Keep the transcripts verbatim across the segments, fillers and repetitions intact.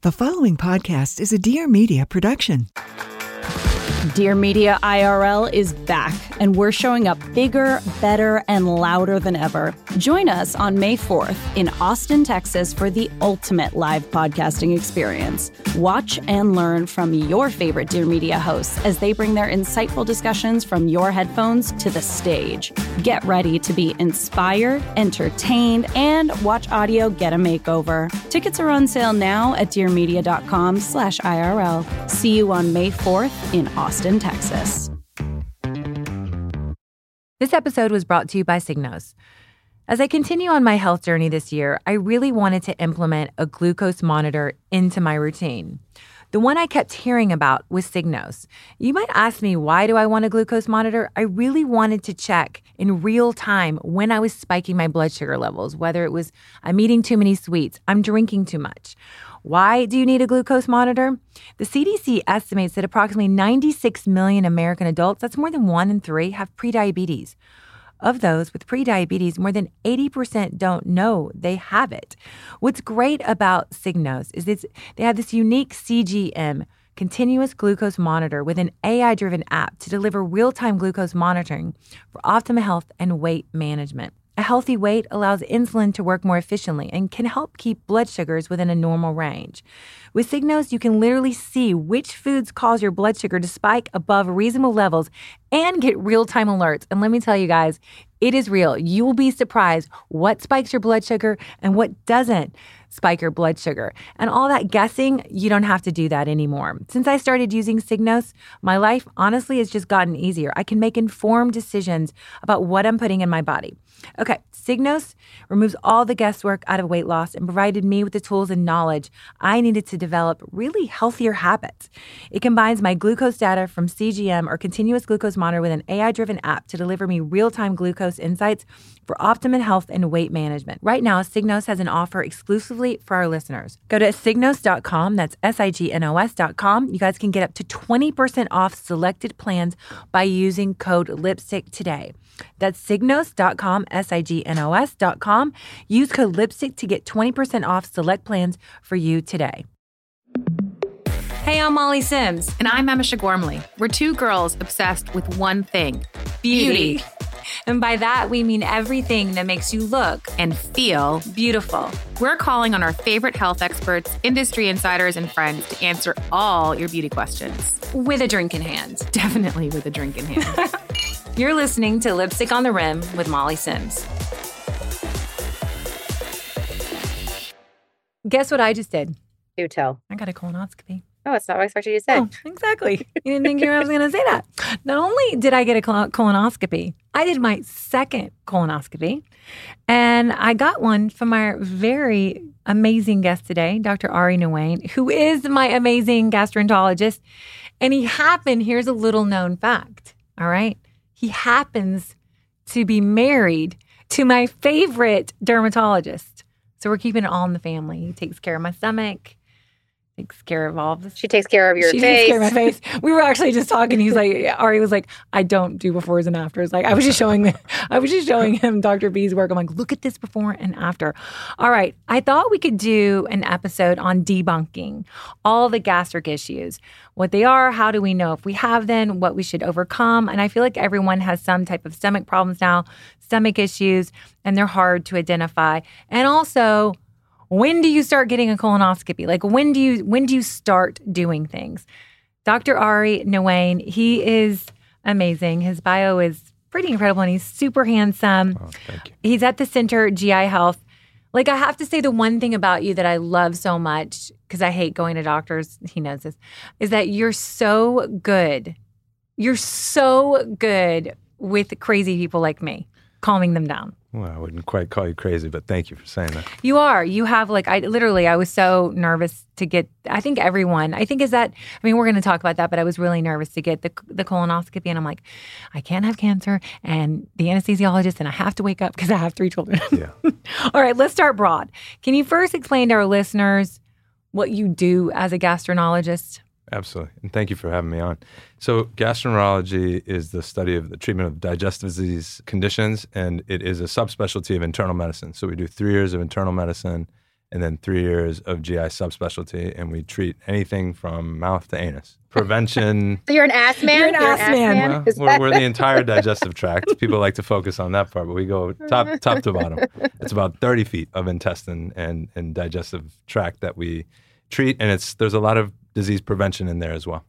The following podcast is a Dear Media production. Dear Media I R L is back, and we're showing up bigger, better, and louder than ever. Join us on May fourth in Austin, Texas for the ultimate live podcasting experience. Watch and learn from your favorite Dear Media hosts as they bring their insightful discussions from your headphones to the stage. Get ready to be inspired, entertained, and watch audio get a makeover. Tickets are on sale now at dearmedia.com slash IRL. See you on May fourth in Austin, Texas. This episode was brought to you by Signos. As I continue on my health journey this year, I really wanted to implement a glucose monitor into my routine. The one I kept hearing about was Signos. You might ask me, why do I want a glucose monitor? I really wanted to check in real time when I was spiking my blood sugar levels, whether it was I'm eating too many sweets, I'm drinking too much. Why do you need a glucose monitor? The C D C estimates that approximately ninety-six million American adults, that's more than one in three, have prediabetes. Of those with prediabetes, more than eighty percent don't know they have it. What's great about Signos is it's, they have this unique C G M, continuous glucose monitor, with an A I-driven app to deliver real-time glucose monitoring for optimal health and weight management. A healthy weight allows insulin to work more efficiently and can help keep blood sugars within a normal range. With Signos, you can literally see which foods cause your blood sugar to spike above reasonable levels and get real-time alerts. And let me tell you guys, it is real. You will be surprised what spikes your blood sugar and what doesn't spike your blood sugar. And all that guessing, you don't have to do that anymore. Since I started using Signos, my life honestly has just gotten easier. I can make informed decisions about what I'm putting in my body. Okay, Signos removes all the guesswork out of weight loss and provided me with the tools and knowledge I needed to develop really healthier habits. It combines my glucose data from C G M or continuous glucose monitor with an A I-driven app to deliver me real-time glucose insights for optimum health and weight management. Right now, Signos has an offer exclusively for our listeners. Go to signos dot com, that's S I G N O S dot com. You guys can get up to twenty percent off selected plans by using code LIPSTICK today. That's signos dot com, S I G N O S dot com. Use code LIPSTICK to get twenty percent off select plans for you today. Hey, I'm Molly Sims. And I'm Emisha Gormley. We're two girls obsessed with one thing, beauty. beauty. And by that, we mean everything that makes you look and feel beautiful. We're calling on our favorite health experts, industry insiders, and friends to answer all your beauty questions. With a drink in hand. Definitely with a drink in hand. You're listening to Lipstick on the Rim with Molly Sims. Guess what I just did? Do tell. I got a colonoscopy. Oh, that's not what I expected you to say. Oh, exactly. You didn't think I was going to say that. Not only did I get a col- colonoscopy, I did my second colonoscopy. And I got one from our very amazing guest today, Doctor Ari Noain, who is my amazing gastroenterologist. And he happened, here's a little known fact, all right? He happens to be married to my favorite dermatologist. So we're keeping it all in the family. He takes care of my stomach. Takes care of all of this. She takes care of your she face. She takes care of my face. We were actually just talking. He's like, Ari was like, I don't do befores and afters. Like, I was just showing him, I was just showing him Doctor B's work. I'm like, look at this before and after. All right. I thought we could do an episode on debunking all the gastric issues, what they are, how do we know if we have them, what we should overcome. And I feel like everyone has some type of stomach problems now, stomach issues, and they're hard to identify. And also, when do you start getting a colonoscopy? Like, when do you when do you start doing things? Doctor Ari Noain, he is amazing. His bio is pretty incredible, and he's super handsome. Oh, thank you. He's at the Center G I Health. Like, I have to say the one thing about you that I love so much, because I hate going to doctors, he knows this, is that you're so good. You're so good with crazy people like me, calming them down. Well, I wouldn't quite call you crazy, but thank you for saying that. You are. You have like, I literally, I was so nervous to get, I think everyone, I think is that, I mean, we're going to talk about that, but I was really nervous to get the the colonoscopy. And I'm like, I can't have cancer and the anesthesiologist, and I have to wake up because I have three children. Yeah. All right, let's start broad. Can you first explain to our listeners what you do as a gastroenterologist? Absolutely. And thank you for having me on. So gastroenterology is the study of the treatment of digestive disease conditions, and it is a subspecialty of internal medicine. So we do three years of internal medicine and then three years of G I subspecialty, and we treat anything from mouth to anus. Prevention. So you're an ass man? You're an ass man. Well, Is we're, that- we're the entire digestive tract. People like to focus on that part, but we go top top to bottom. It's about thirty feet of intestine and, and digestive tract that we treat, and it's there's a lot of disease prevention in there as well.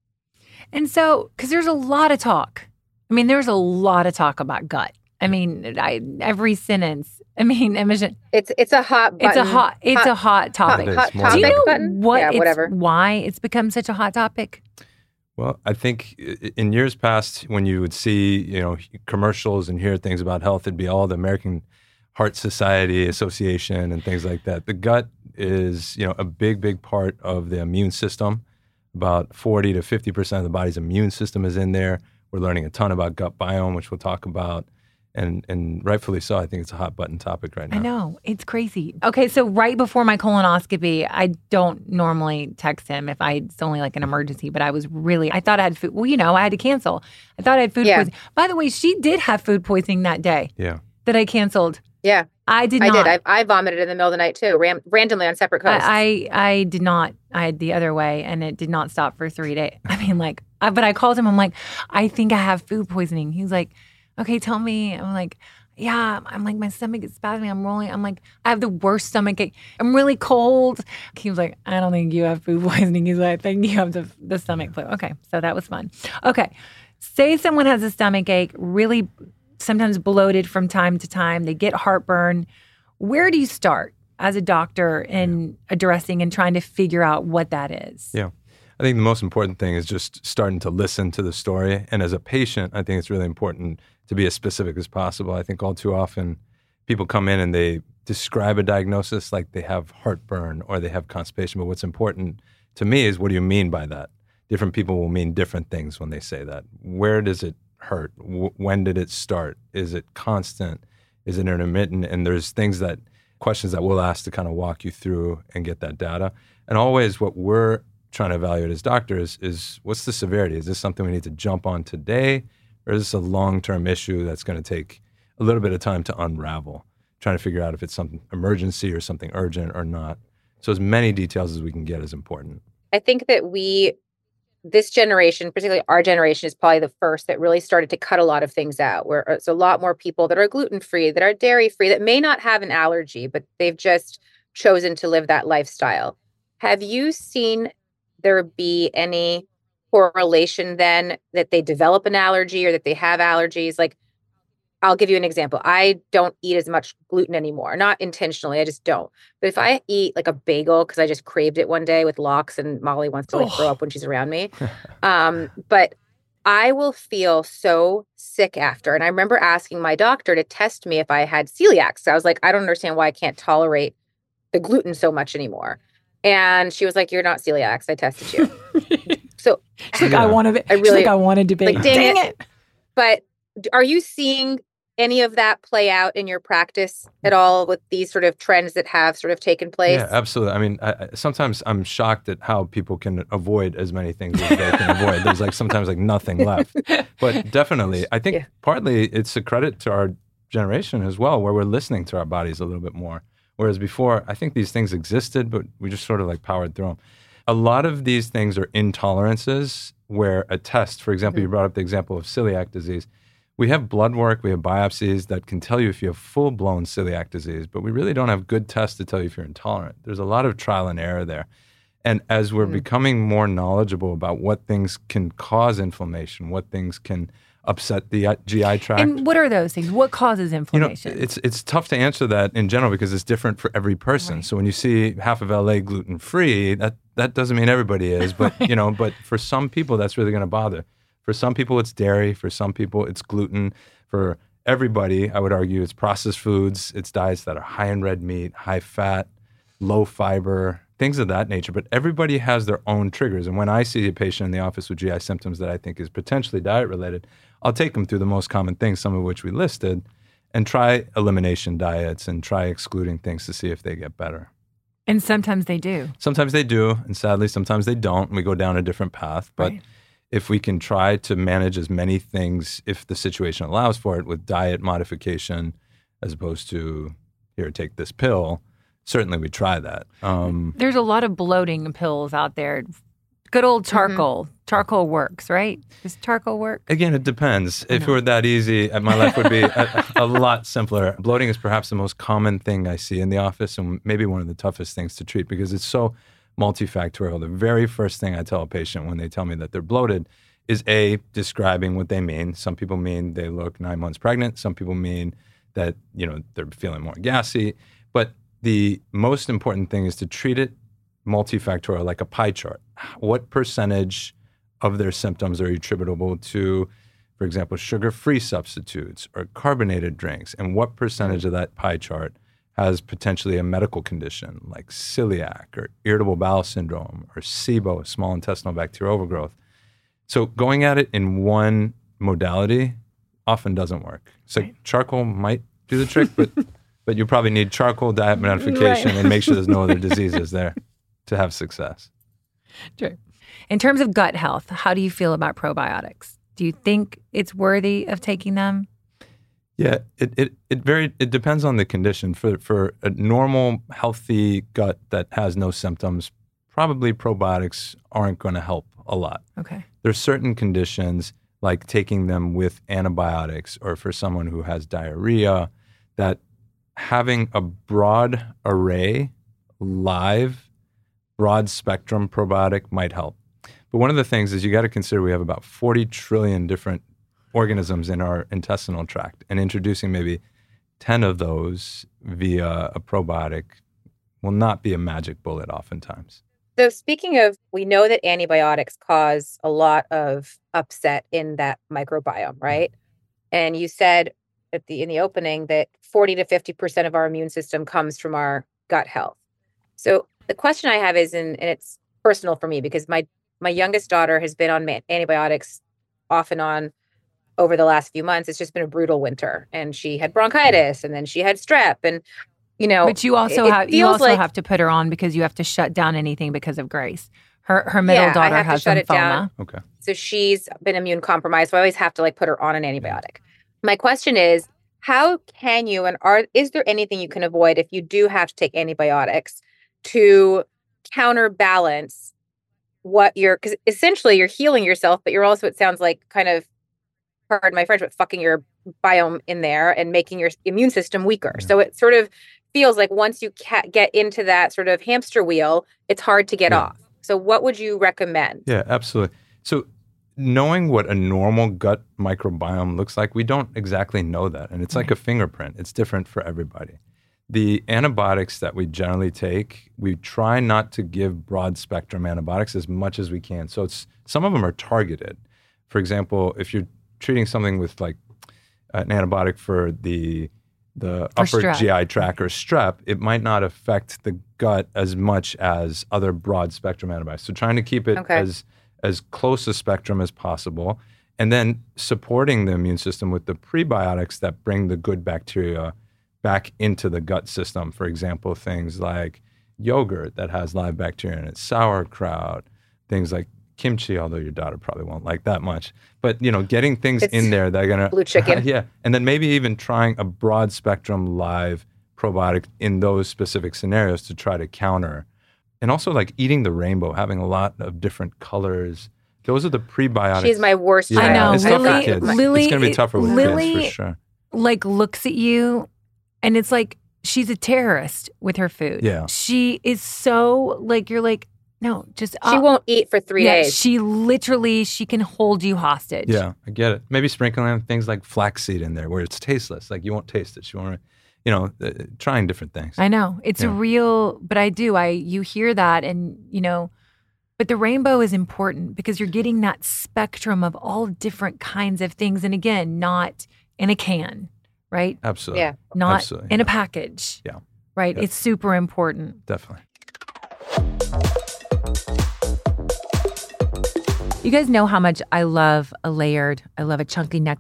And so, because there's a lot of talk. I mean, there's a lot of talk about gut. I mean, I, every sentence. I mean, imagine It's it's a hot button. it's a hot it's a hot topic. Hot- hot more Do you topic know button? what? Yeah, it's, whatever. Why it's become such a hot topic? Well, I think i- in years past, when you would see, you know, commercials and hear things about health, it'd be all the American Heart Society Association and things like that. The gut is, you know, a big, big part of the immune system. About forty to fifty percent of the body's immune system is in there. We're learning a ton about gut biome, which we'll talk about. And and rightfully so. I think it's a hot button topic right now. I know. It's crazy. Okay, so right before my colonoscopy, I don't normally text him if I it's only like an emergency, but I was really I thought I had food. Well, you know, I had to cancel. I thought I had food Yeah. poisoning. By the way, she did have food poisoning that day Yeah. that I canceled. Yeah, I did I not. did. I, I vomited in the middle of the night too, ram- randomly on separate coasts. I, I I did not. I had the other way, and it did not stop for three days. I mean, like, I, but I called him. I'm like, I think I have food poisoning. He's like, okay, tell me. I'm like, yeah. I'm like, my stomach is spasming. I'm rolling. I'm like, I have the worst stomach ache. I'm really cold. He was like, I don't think you have food poisoning. He's like, I think you have the the stomach flu. Okay, so that was fun. Okay, say someone has a stomach ache, really, sometimes bloated from time to time. They get heartburn. Where do you start as a doctor in addressing and trying to figure out what that is? Yeah. I think the most important thing is just starting to listen to the story. And as a patient, I think it's really important to be as specific as possible. I think all too often people come in and they describe a diagnosis like they have heartburn or they have constipation. But what's important to me is, what do you mean by that? Different people will mean different things when they say that. Where does it hurt? W- when did it start? Is it constant? Is it intermittent? And there's things that, questions that we'll ask to kind of walk you through and get that data. And always what we're trying to evaluate as doctors is, what's the severity? Is this something we need to jump on today? Or is this a long-term issue that's going to take a little bit of time to unravel? Trying to figure out if it's something emergency or something urgent or not. So as many details as we can get is important. I think that we, this generation, particularly our generation, is probably the first that really started to cut a lot of things out, where it's a lot more people that are gluten-free, that are dairy-free, that may not have an allergy, but they've just chosen to live that lifestyle. Have you seen there be any correlation then that they develop an allergy or that they have allergies? Like, I'll give you an example. I don't eat as much gluten anymore, not intentionally. I just don't. But if I eat like a bagel because I just craved it one day with lox, and Molly wants to like Oh. throw up when she's around me, um, but I will feel so sick after. And I remember asking my doctor to test me if I had celiac. So I was like, I don't understand why I can't tolerate the gluten so much anymore. And she was like, "You're not celiac. I tested you." So She's like, Yeah. I want to. I She's really- like, I wanted to be. like, dang it. it. But d- are you seeing any of that play out in your practice at all with these sort of trends that have sort of taken place? Yeah, absolutely. I mean, I, I- sometimes I'm shocked at how people can avoid as many things as they can avoid. There's like sometimes like nothing left. But definitely, I think Yeah. partly it's a credit to our generation as well, where we're listening to our bodies a little bit more. Whereas before, I think these things existed, but we just sort of like powered through them. A lot of these things are intolerances where a test, for example, you brought up the example of celiac disease. We have blood work, we have biopsies that can tell you if you have full-blown celiac disease, but we really don't have good tests to tell you if you're intolerant. There's a lot of trial and error there. And as we're becoming more knowledgeable about what things can cause inflammation, what things can upset the uh, G I tract. And what are those things? What causes You know, inflammation? it's it's tough to answer that in general because it's different for every person. Right. So when you see half of L A gluten free, that that doesn't mean everybody is, but you know, but for some people that's really going to bother. For some people it's dairy, for some people it's gluten. For everybody, I would argue it's processed foods, it's diets that are high in red meat, high fat, low fiber, things of that nature. But everybody has their own triggers. And when I see a patient in the office with G I symptoms that I think is potentially diet related, I'll take them through the most common things, some of which we listed, and try elimination diets and try excluding things to see if they get better. and sometimes they do. Sometimes they do, and sadly, sometimes they don't. And we go down a different path. But Right. if we can try to manage as many things, if the situation allows for it, with diet modification, as opposed to, here, take this pill, certainly we try that. Um, There's a lot of bloating pills out there. Good old charcoal. Mm-hmm. Charcoal works, right? Does charcoal work? Again, it depends. If it were that easy, my life would be a, a lot simpler. Bloating is perhaps the most common thing I see in the office and maybe one of the toughest things to treat because it's so multifactorial. The very first thing I tell a patient when they tell me that they're bloated is A, describing what they mean. Some people mean they look nine months pregnant. Some people mean that, you know, they're feeling more gassy. But the most important thing is to treat it multifactorial, like a pie chart. What percentage of their symptoms are attributable to, for example, sugar-free substitutes or carbonated drinks? And what percentage of that pie chart has potentially a medical condition like celiac or irritable bowel syndrome or SIBO, small intestinal bacterial overgrowth? So going at it in one modality often doesn't work. So right. charcoal might do the trick, but but you probably need charcoal diet modification right. and make sure there's no other diseases there to have success. True. In terms of gut health, how do you feel about probiotics? Do you think it's worthy of taking them? Yeah, it it it very it depends on the condition. For for a normal, healthy gut that has no symptoms, probably probiotics aren't going to help a lot. Okay. There's certain conditions like taking them with antibiotics or for someone who has diarrhea that having a broad array, live, broad spectrum probiotic might help. But one of the things is you got to consider we have about forty trillion different organisms in our intestinal tract, and introducing maybe ten of those via a probiotic will not be a magic bullet oftentimes. So speaking of, we know that antibiotics cause a lot of upset in that microbiome, right? And you said at the in the opening that forty to fifty percent of our immune system comes from our gut health. So the question I have is, and, and it's personal for me because my my youngest daughter has been on antibiotics off and on over the last few months. It's just been a brutal winter, and she had bronchitis, and then she had strep, and you know. But you also it, have it you also like, have to put her on because you have to shut down anything because of Grace. Her her middle yeah, daughter I have has to shut lymphoma. It down. Okay. So she's been immune compromised. So I always have to like put her on an antibiotic. My question is, how can you and are is there anything you can avoid if you do have to take antibiotics to counterbalance what you're, because essentially you're healing yourself, but you're also, it sounds like kind of, pardon my French, but fucking your biome in there and making your immune system weaker. Yeah. So it sort of feels like once you ca- get into that sort of hamster wheel, it's hard to get yeah. off. So what would you recommend? Yeah, absolutely. So knowing what a normal gut microbiome looks like, we don't exactly know that. And it's right. like a fingerprint. It's different for everybody. The antibiotics that we generally take, we try not to give broad spectrum antibiotics as much as we can. So it's some of them are targeted. For example, if you're treating something with like an antibiotic for the the for upper strep. G I tract or strep, it might not affect the gut as much as other broad spectrum antibiotics. So trying to keep it okay. as as close a spectrum as possible, and then supporting the immune system with the prebiotics that bring the good bacteria back into the gut system. For example, things like yogurt that has live bacteria in it, sauerkraut, things like kimchi, although your daughter probably won't like that much. But, you know, getting things it's in there that are going to... blue chicken. Uh, yeah. And then maybe even trying a broad spectrum live probiotic in those specific scenarios to try to counter. And also like eating the rainbow, having a lot of different colors. Those are the prebiotics. She's my worst yeah, child. I know. It's Lily, tough for kids. Lily, it's going to be tougher with Lily, kids for sure. Like looks at you and it's like, she's a terrorist with her food. Yeah. She is so like, you're like, no, just. She uh, won't eat for three yeah, days. She literally, she can hold you hostage. Yeah, I get it. Maybe sprinkling things like flaxseed in there where it's tasteless. Like you won't taste it. She won't, you know, uh, trying different things. I know. It's yeah. a real, but I do. I, you hear that and, you know, but the rainbow is important because you're getting that spectrum of all different kinds of things. And again, not in a can. Right? Absolutely. Yeah. Not Absolutely. in a package. Yeah. Right? Yeah. It's super important. Definitely. You guys know how much I love a layered, I love a chunky necklace.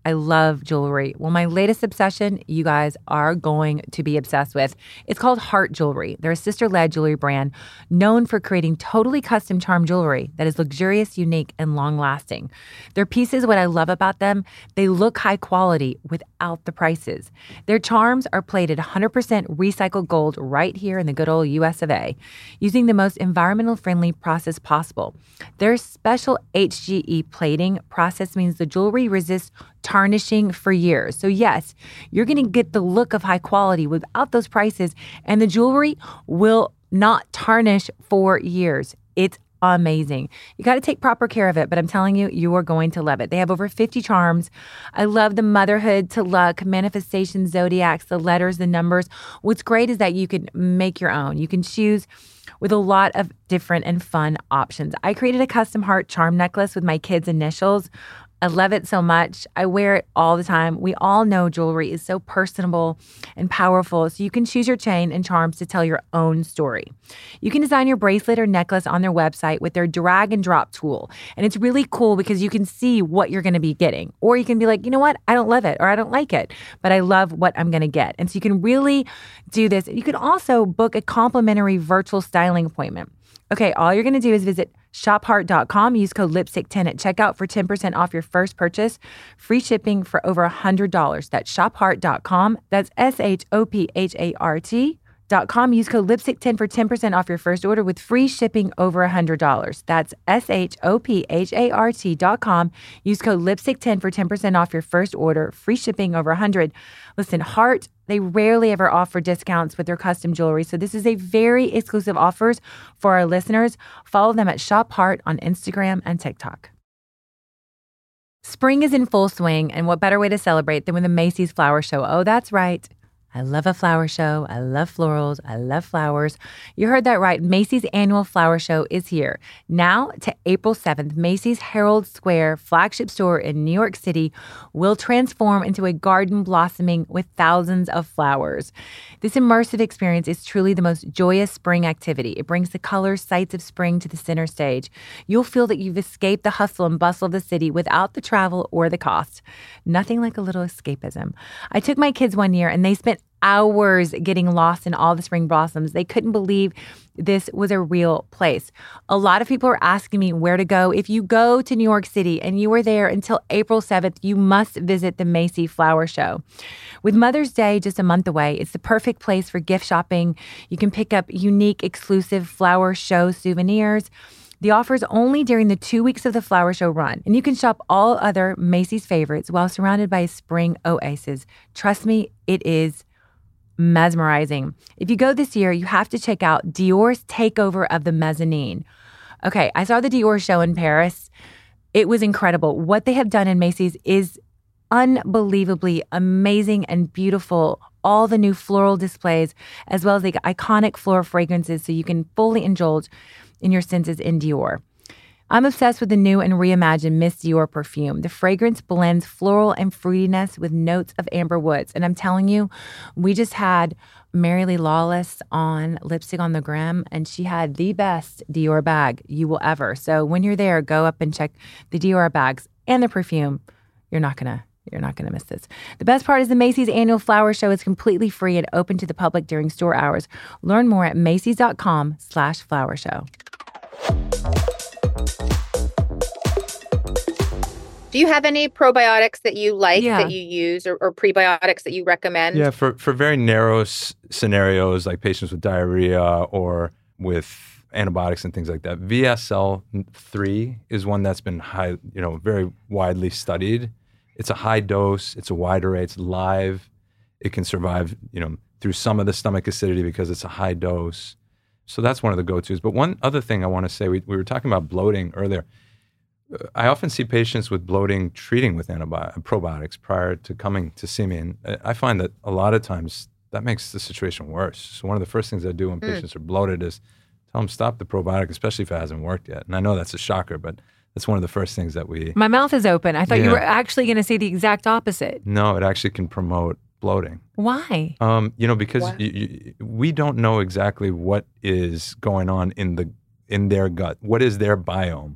I love jewelry. Well, my latest obsession, you guys are going to be obsessed with. It's called Heart Jewelry. They're a sister-led jewelry brand known for creating totally custom charm jewelry that is luxurious, unique, and long-lasting. Their pieces, what I love about them, they look high quality without the prices. Their charms are plated one hundred percent recycled gold right here in the good old U S of A, using the most environmental-friendly process possible. Their special H G E plating process means the jewelry resists tarnishing for years. So yes, you're going to get the look of high quality without those prices, and the jewelry will not tarnish for years. It's amazing. You got to take proper care of it, but I'm telling you, you are going to love it. They have over fifty charms. I love the motherhood to luck, manifestation, zodiacs, the letters, the numbers. What's great is that you can make your own. You can choose with a lot of different and fun options. I created a custom heart charm necklace with my kids' initials. I love it so much. I wear it all the time. We all know jewelry is so personable and powerful, so you can choose your chain and charms to tell your own story. You can design your bracelet or necklace on their website with their drag and drop tool. And it's really cool because you can see what you're going to be getting. Or you can be like, you know what? I don't love it or I don't like it, but I love what I'm going to get. And so you can really do this. You can also book a complimentary virtual styling appointment. Okay, all you're going to do is visit shop heart dot com. Use code lipstick ten at checkout for ten percent off your first purchase. Free shipping for over one hundred dollars. That's shop heart dot com. That's S H O P H A R T dot com. Use code lipstick ten for ten percent off your first order with free shipping over one hundred dollars. That's S H O P H A R T dot com. Use code lipstick ten for ten percent off your first order. Free shipping over one hundred dollars. Listen, Heart, they rarely ever offer discounts with their custom jewelry. So this is a very exclusive offers for our listeners. Follow them at Shop Heart on Instagram and TikTok. Spring is in full swing, and what better way to celebrate than with a Macy's Flower Show? Oh, that's right. I love a flower show. I love florals. I love flowers. You heard that right. Macy's annual flower show is here. Now to April seventh, Macy's Herald Square flagship store in New York City will transform into a garden blossoming with thousands of flowers. This immersive experience is truly the most joyous spring activity. It brings the colors, sights of spring to the center stage. You'll feel that you've escaped the hustle and bustle of the city without the travel or the cost. Nothing like a little escapism. I took my kids one year and they spent hours getting lost in all the spring blossoms. They couldn't believe this was a real place. A lot of people are asking me where to go. If you go to New York City and you are there until April seventh, you must visit the Macy's Flower Show. With Mother's Day just a month away, it's the perfect place for gift shopping. You can pick up unique, exclusive flower show souvenirs. The offer is only during the two weeks of the flower show run, and you can shop all other Macy's favorites while surrounded by a spring oasis. Trust me, it is mesmerizing. If you go this year, you have to check out Dior's takeover of the mezzanine. Okay, I saw the Dior show in Paris. It was incredible. What they have done in Macy's is unbelievably amazing and beautiful. All the new floral displays, as well as the iconic floral fragrances, so you can fully indulge in your senses in Dior. I'm obsessed with the new and reimagined Miss Dior perfume. The fragrance blends floral and fruitiness with notes of amber woods. And I'm telling you, we just had Mary Lee Lawless on Lipstick on the Grim, and she had the best Dior bag you will ever. So when you're there, go up and check the Dior bags and the perfume. You're not gonna You're not going to miss this. The best part is the Macy's annual flower show is completely free and open to the public during store hours. Learn more at Macy's.com slash flower show. Do you have any probiotics that you like, Yeah. that you use, or, or prebiotics that you recommend? Yeah, for, for very narrow s- scenarios like patients with diarrhea or with antibiotics and things like that, V S L three is one that's been high, you know, very widely studied. It's a high dose. It's a wide array. It's live. It can survive, you know, through some of the stomach acidity because it's a high dose. So that's one of the go-tos. But one other thing I want to say, we, we were talking about bloating earlier. I often see patients with bloating treating with antibiotics, probiotics prior to coming to see me. And I find that a lot of times that makes the situation worse. So one of the first things I do when mm. patients are bloated is tell them stop the probiotic, especially if it hasn't worked yet. And I know that's a shocker, but that's one of the first things that we... My mouth is open. I thought Yeah. you were actually going to say the exact opposite. No, it actually can promote bloating. Why? Um, you know, because Why? you, you, we don't know exactly what is going on in the in their gut. What is their biome?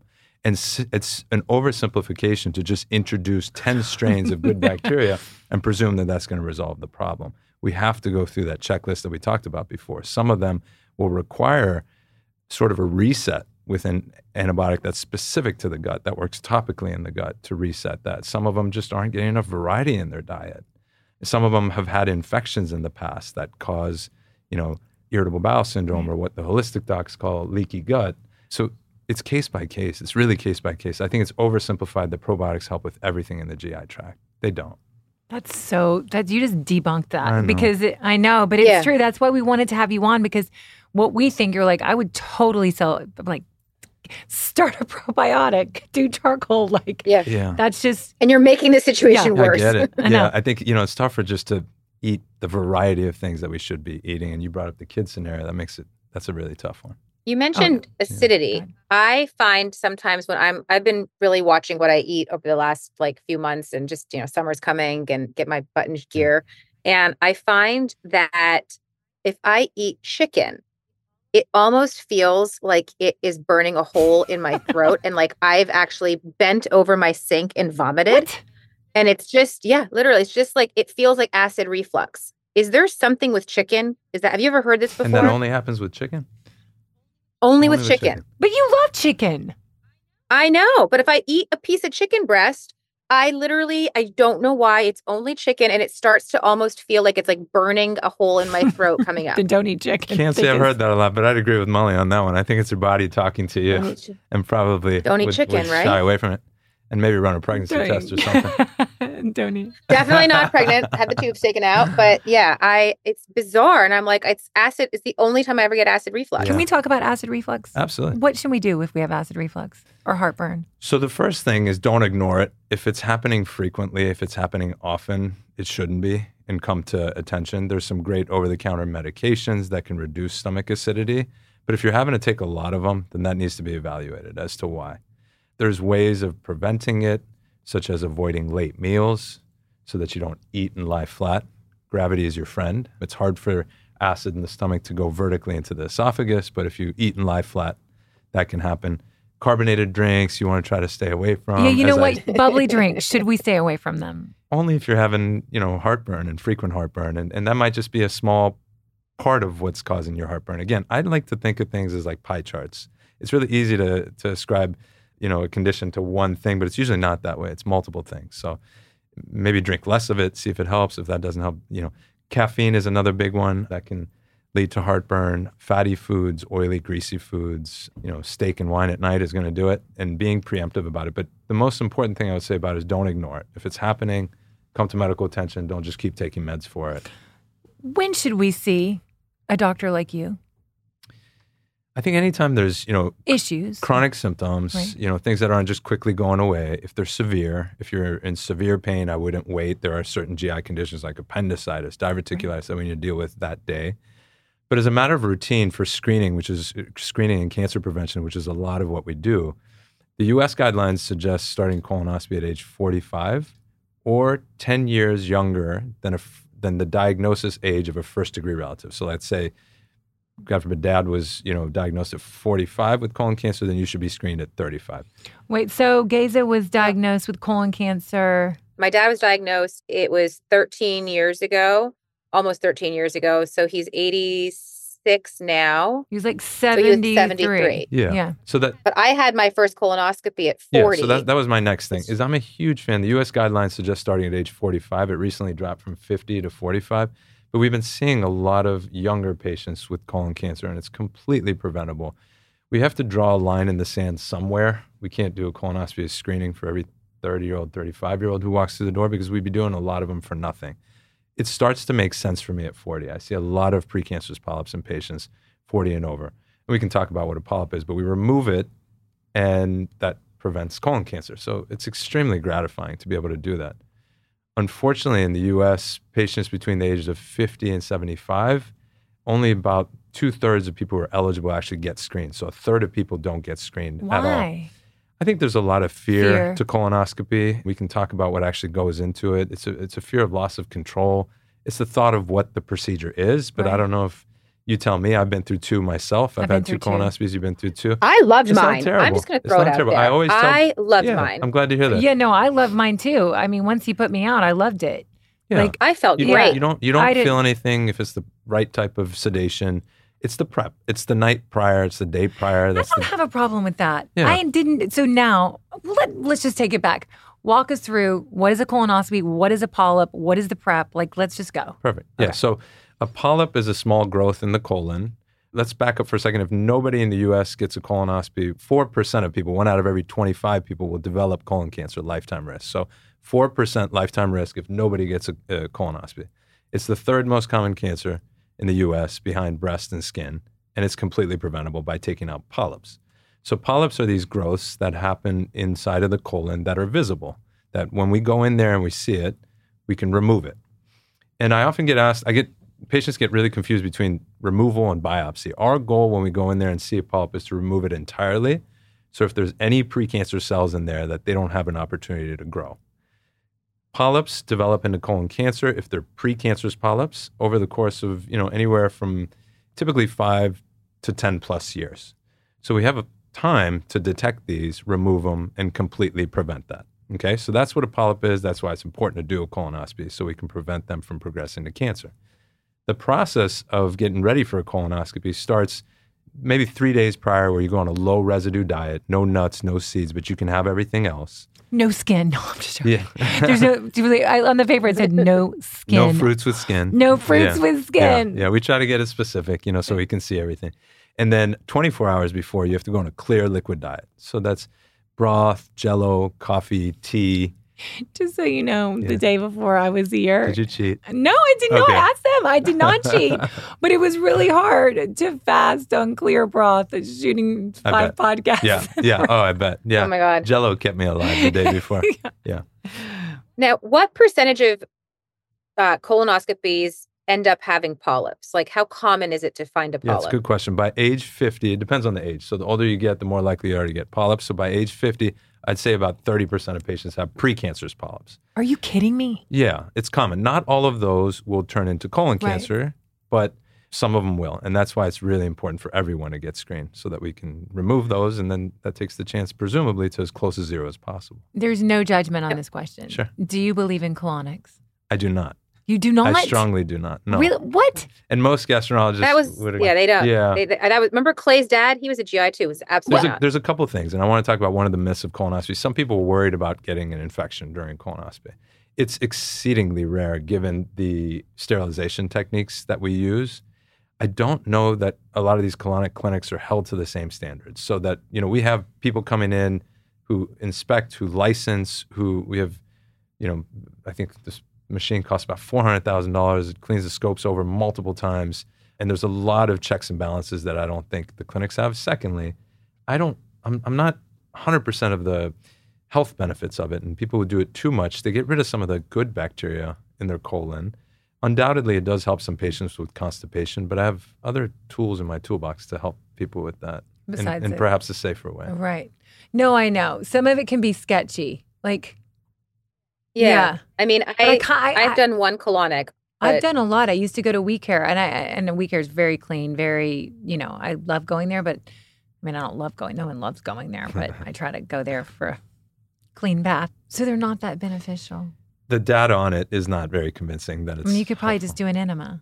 And it's an oversimplification to just introduce ten strains of good bacteria and presume that that's going to resolve the problem. We have to go through that checklist that we talked about before. Some of them will require sort of a reset with an antibiotic that's specific to the gut, that works topically in the gut to reset that. Some of them just aren't getting enough variety in their diet. Some of them have had infections in the past that cause, you know, irritable bowel syndrome, or what the holistic docs call leaky gut. So it's case by case. It's really case by case. I think it's oversimplified that probiotics help with everything in the G I tract. They don't. That's so, that you just debunked that. I know. Because it, I know, but it's Yeah. true. That's why we wanted to have you on, because what we think, you're like, I would totally sell, I'm like, start a probiotic, do charcoal. Like, Yeah. Yeah. that's just, And you're making the situation Yeah. worse. I get it. I know. Yeah, I think, you know, it's tougher just to eat the variety of things that we should be eating. And you brought up the kid scenario. That makes it, that's a really tough one. You mentioned acidity. I find sometimes when I'm, I've been really watching what I eat over the last like few months, and just, you know, summer's coming and get my butt in gear. And I find that if I eat chicken, it almost feels like it is burning a hole in my throat. And like I've actually bent over my sink and vomited. What? And it's just, yeah, literally, it's just like, it feels like acid reflux. Is there something with chicken? Is that, have you ever heard this before? And that only happens with chicken? Only, Only with with chicken. chicken. But you love chicken. I know, but if I eat a piece of chicken breast, I literally, I don't know why, it's only chicken, and it starts to almost feel like it's like burning a hole in my throat coming up. Then don't eat chicken. Can't say I've because- heard that a lot, but I'd agree with Molly on that one. I think it's your body talking to you, Don't eat chi- and probably Don't eat would, chicken, would right? shy away from it, and maybe run a pregnancy Don't test or eat. something. Don't eat. Definitely not pregnant, had the tubes taken out, but yeah, I, it's bizarre. And I'm like, it's acid, it's the only time I ever get acid reflux. Yeah. Can we talk about acid reflux? Absolutely. What should we do if we have acid reflux or heartburn? So the first thing is, don't ignore it. If it's happening frequently, if it's happening often, it shouldn't be, and come to attention. There's some great over-the-counter medications that can reduce stomach acidity. But if you're having to take a lot of them, then that needs to be evaluated as to why. There's ways of preventing it, such as avoiding late meals so that you don't eat and lie flat. Gravity is your friend. It's hard for acid in the stomach to go vertically into the esophagus, but if you eat and lie flat, that can happen. Carbonated drinks, you want to try to stay away from. yeah, you know as I- what? Bubbly drinks, should we stay away from them? Only if you're having, you know, heartburn and frequent heartburn. And, and that might just be a small part of what's causing your heartburn. Again, I'd like to think of things as like pie charts. It's really easy to to ascribe, you know, a condition to one thing, but it's usually not that way. It's multiple things. So maybe drink less of it, see if it helps. If that doesn't help, you know, caffeine is another big one that can lead to heartburn. Fatty foods, oily, greasy foods, you know, steak and wine at night is going to do it, and being preemptive about it. But the most important thing I would say about it is don't ignore it. If it's happening, come to medical attention. Don't just keep taking meds for it. When should we see a doctor like you? I think anytime there's, you know, Issues. chronic symptoms, Right. you know, things that aren't just quickly going away. If they're severe, if you're in severe pain, I wouldn't wait. There are certain G I conditions like appendicitis, diverticulitis that we need to deal with that day. But as a matter of routine for screening, which is screening and cancer prevention, which is a lot of what we do, the U S guidelines suggest starting colonoscopy at age forty-five or ten years younger than a, than the diagnosis age of a first degree relative. So let's say, God forbid, dad was, you know, diagnosed at forty-five with colon cancer, then you should be screened at thirty-five. Wait, so Geza was diagnosed with colon cancer. My dad was diagnosed, it was thirteen years ago, almost thirteen years ago. So he's eighty-six now. He was like he was seventy-three. seventy-three. Yeah. Yeah. So that, But I had my first colonoscopy at yeah, forty. so that, that was my next thing, is I'm a huge fan. The U S guidelines suggest starting at age forty-five. It recently dropped from fifty to forty-five. But we've been seeing a lot of younger patients with colon cancer, and it's completely preventable. We have to draw a line in the sand somewhere. We can't do a colonoscopy screening for every thirty-year-old, thirty-five-year-old who walks through the door, because we'd be doing a lot of them for nothing. It starts to make sense for me at forty. I see a lot of precancerous polyps in patients forty and over. And we can talk about what a polyp is, but we remove it, and that prevents colon cancer. So it's extremely gratifying to be able to do that. Unfortunately, in the U S, patients between the ages of fifty and seventy-five, only about two-thirds of people who are eligible actually get screened. So a third of people don't get screened at all. Why? I think there's a lot of fear, Fear. to colonoscopy. We can talk about what actually goes into it. It's a, it's a fear of loss of control. It's the thought of what the procedure is, but I Right. don't know if You tell me. I've been through two myself. I've, I've been had two through two. colonoscopies. You've been through two. I loved It's not mine. I'm terrible. just going to It's throw not it out terrible. there. I always tell- I loved yeah, mine. I'm glad to hear that. Yeah, no, I love mine too. I mean, once you put me out, I loved it. Yeah. Like, I felt You, great. you don't you I don't did- feel anything if it's the right type of sedation. It's the prep. It's the night prior. It's the day prior. I That's don't the, have a problem with that. Yeah. I didn't. So now, let, let's just take it back. Walk us through what is a colonoscopy? What is a polyp? What is the prep? Like, let's just go. Perfect. Yeah. So a polyp is a small growth in the colon. Let's back up for a second. If nobody in the U S gets a colonoscopy, four percent of people, one out of every twenty-five people will develop colon cancer, lifetime risk. So four percent lifetime risk if nobody gets a, a colonoscopy. It's the third most common cancer in the U S behind breast and skin, and it's completely preventable by taking out polyps. So polyps are these growths that happen inside of the colon that are visible, that when we go in there and we see it, we can remove it. And I often get asked, I get patients get really confused between removal and biopsy. Our goal when we go in there and see a polyp is to remove it entirely. So if there's any precancer cells in there, that they don't have an opportunity to grow. Polyps develop into colon cancer if they're precancerous polyps over the course of, you know, anywhere from typically five to ten plus years. So we have a time to detect these, remove them, and completely prevent that. Okay, so that's what a polyp is. That's why it's important to do a colonoscopy, so we can prevent them from progressing to cancer. The process of getting ready for a colonoscopy starts maybe three days prior, where you go on a low residue diet, no nuts, no seeds, but you can have everything else. No skin. No, I'm just joking. Yeah. There's no, I, on the paper it said no skin. No fruits with skin. No fruits Yeah. with skin. Yeah. yeah, we try to get it specific, you know, so we can see everything. And then twenty-four hours before, you have to go on a clear liquid diet. So that's broth, jello, coffee, tea. Just so you know, Yeah. the day before I was here. Did you cheat? No, I did not Okay. ask them. I did not cheat. But it was really hard to fast on clear broth and shooting I five bet. podcasts. Yeah, yeah. Oh, I bet. Yeah. Oh my God. Jello kept me alive the day before. Yeah. Now, what percentage of uh, colonoscopies end up having polyps? Like, how common is it to find a Yeah, polyp? it's a good question. By age fifty, it depends on the age. So the older you get, the more likely you are to get polyps. So by age fifty, I'd say about thirty percent of patients have precancerous polyps. Are you kidding me? Yeah, it's common. Not all of those will turn into colon Right. cancer, but some of them will. And that's why it's really important for everyone to get screened so that we can remove those. And then that takes the chance, presumably, to as close to zero as possible. There's no judgment on this question. Sure. Do you believe in colonics? I do not. You do not? I strongly do not. No. Really? What? And most gastroenterologists That was, would yeah, they don't. Yeah. They, they, that was, remember Clay's dad? He was a G I too. It was There's absolutely a, not. there's a couple of things, and I want to talk about one of the myths of colonoscopy. Some people are worried about getting an infection during colonoscopy. It's exceedingly rare given the sterilization techniques that we use. I don't know that a lot of these colonic clinics are held to the same standards. So that, you know, we have people coming in who inspect, who license, who we have, you know, I think this machine costs about four hundred thousand dollars. It cleans the scopes over multiple times. And there's a lot of checks and balances that I don't think the clinics have. Secondly, I don't, I'm, I'm not one hundred percent of the health benefits of it. And people who do it too much, they get rid of some of the good bacteria in their colon. Undoubtedly, it does help some patients with constipation, but I have other tools in my toolbox to help people with that. Besides and, and it. perhaps a safer way. Right. No, I know. Some of it can be sketchy. Like, yeah. yeah. I mean, I I, ca- I- I've I- done one colonic. I've but- done a lot. I used to go to We Care, and I and We Care is very clean, very, you know, I love going there, but I mean, I don't love going. No one loves going there, but I try to go there for a clean bath. So they're not that beneficial. The data on it is not very convincing that I it's mean, you could probably helpful. just do an enema.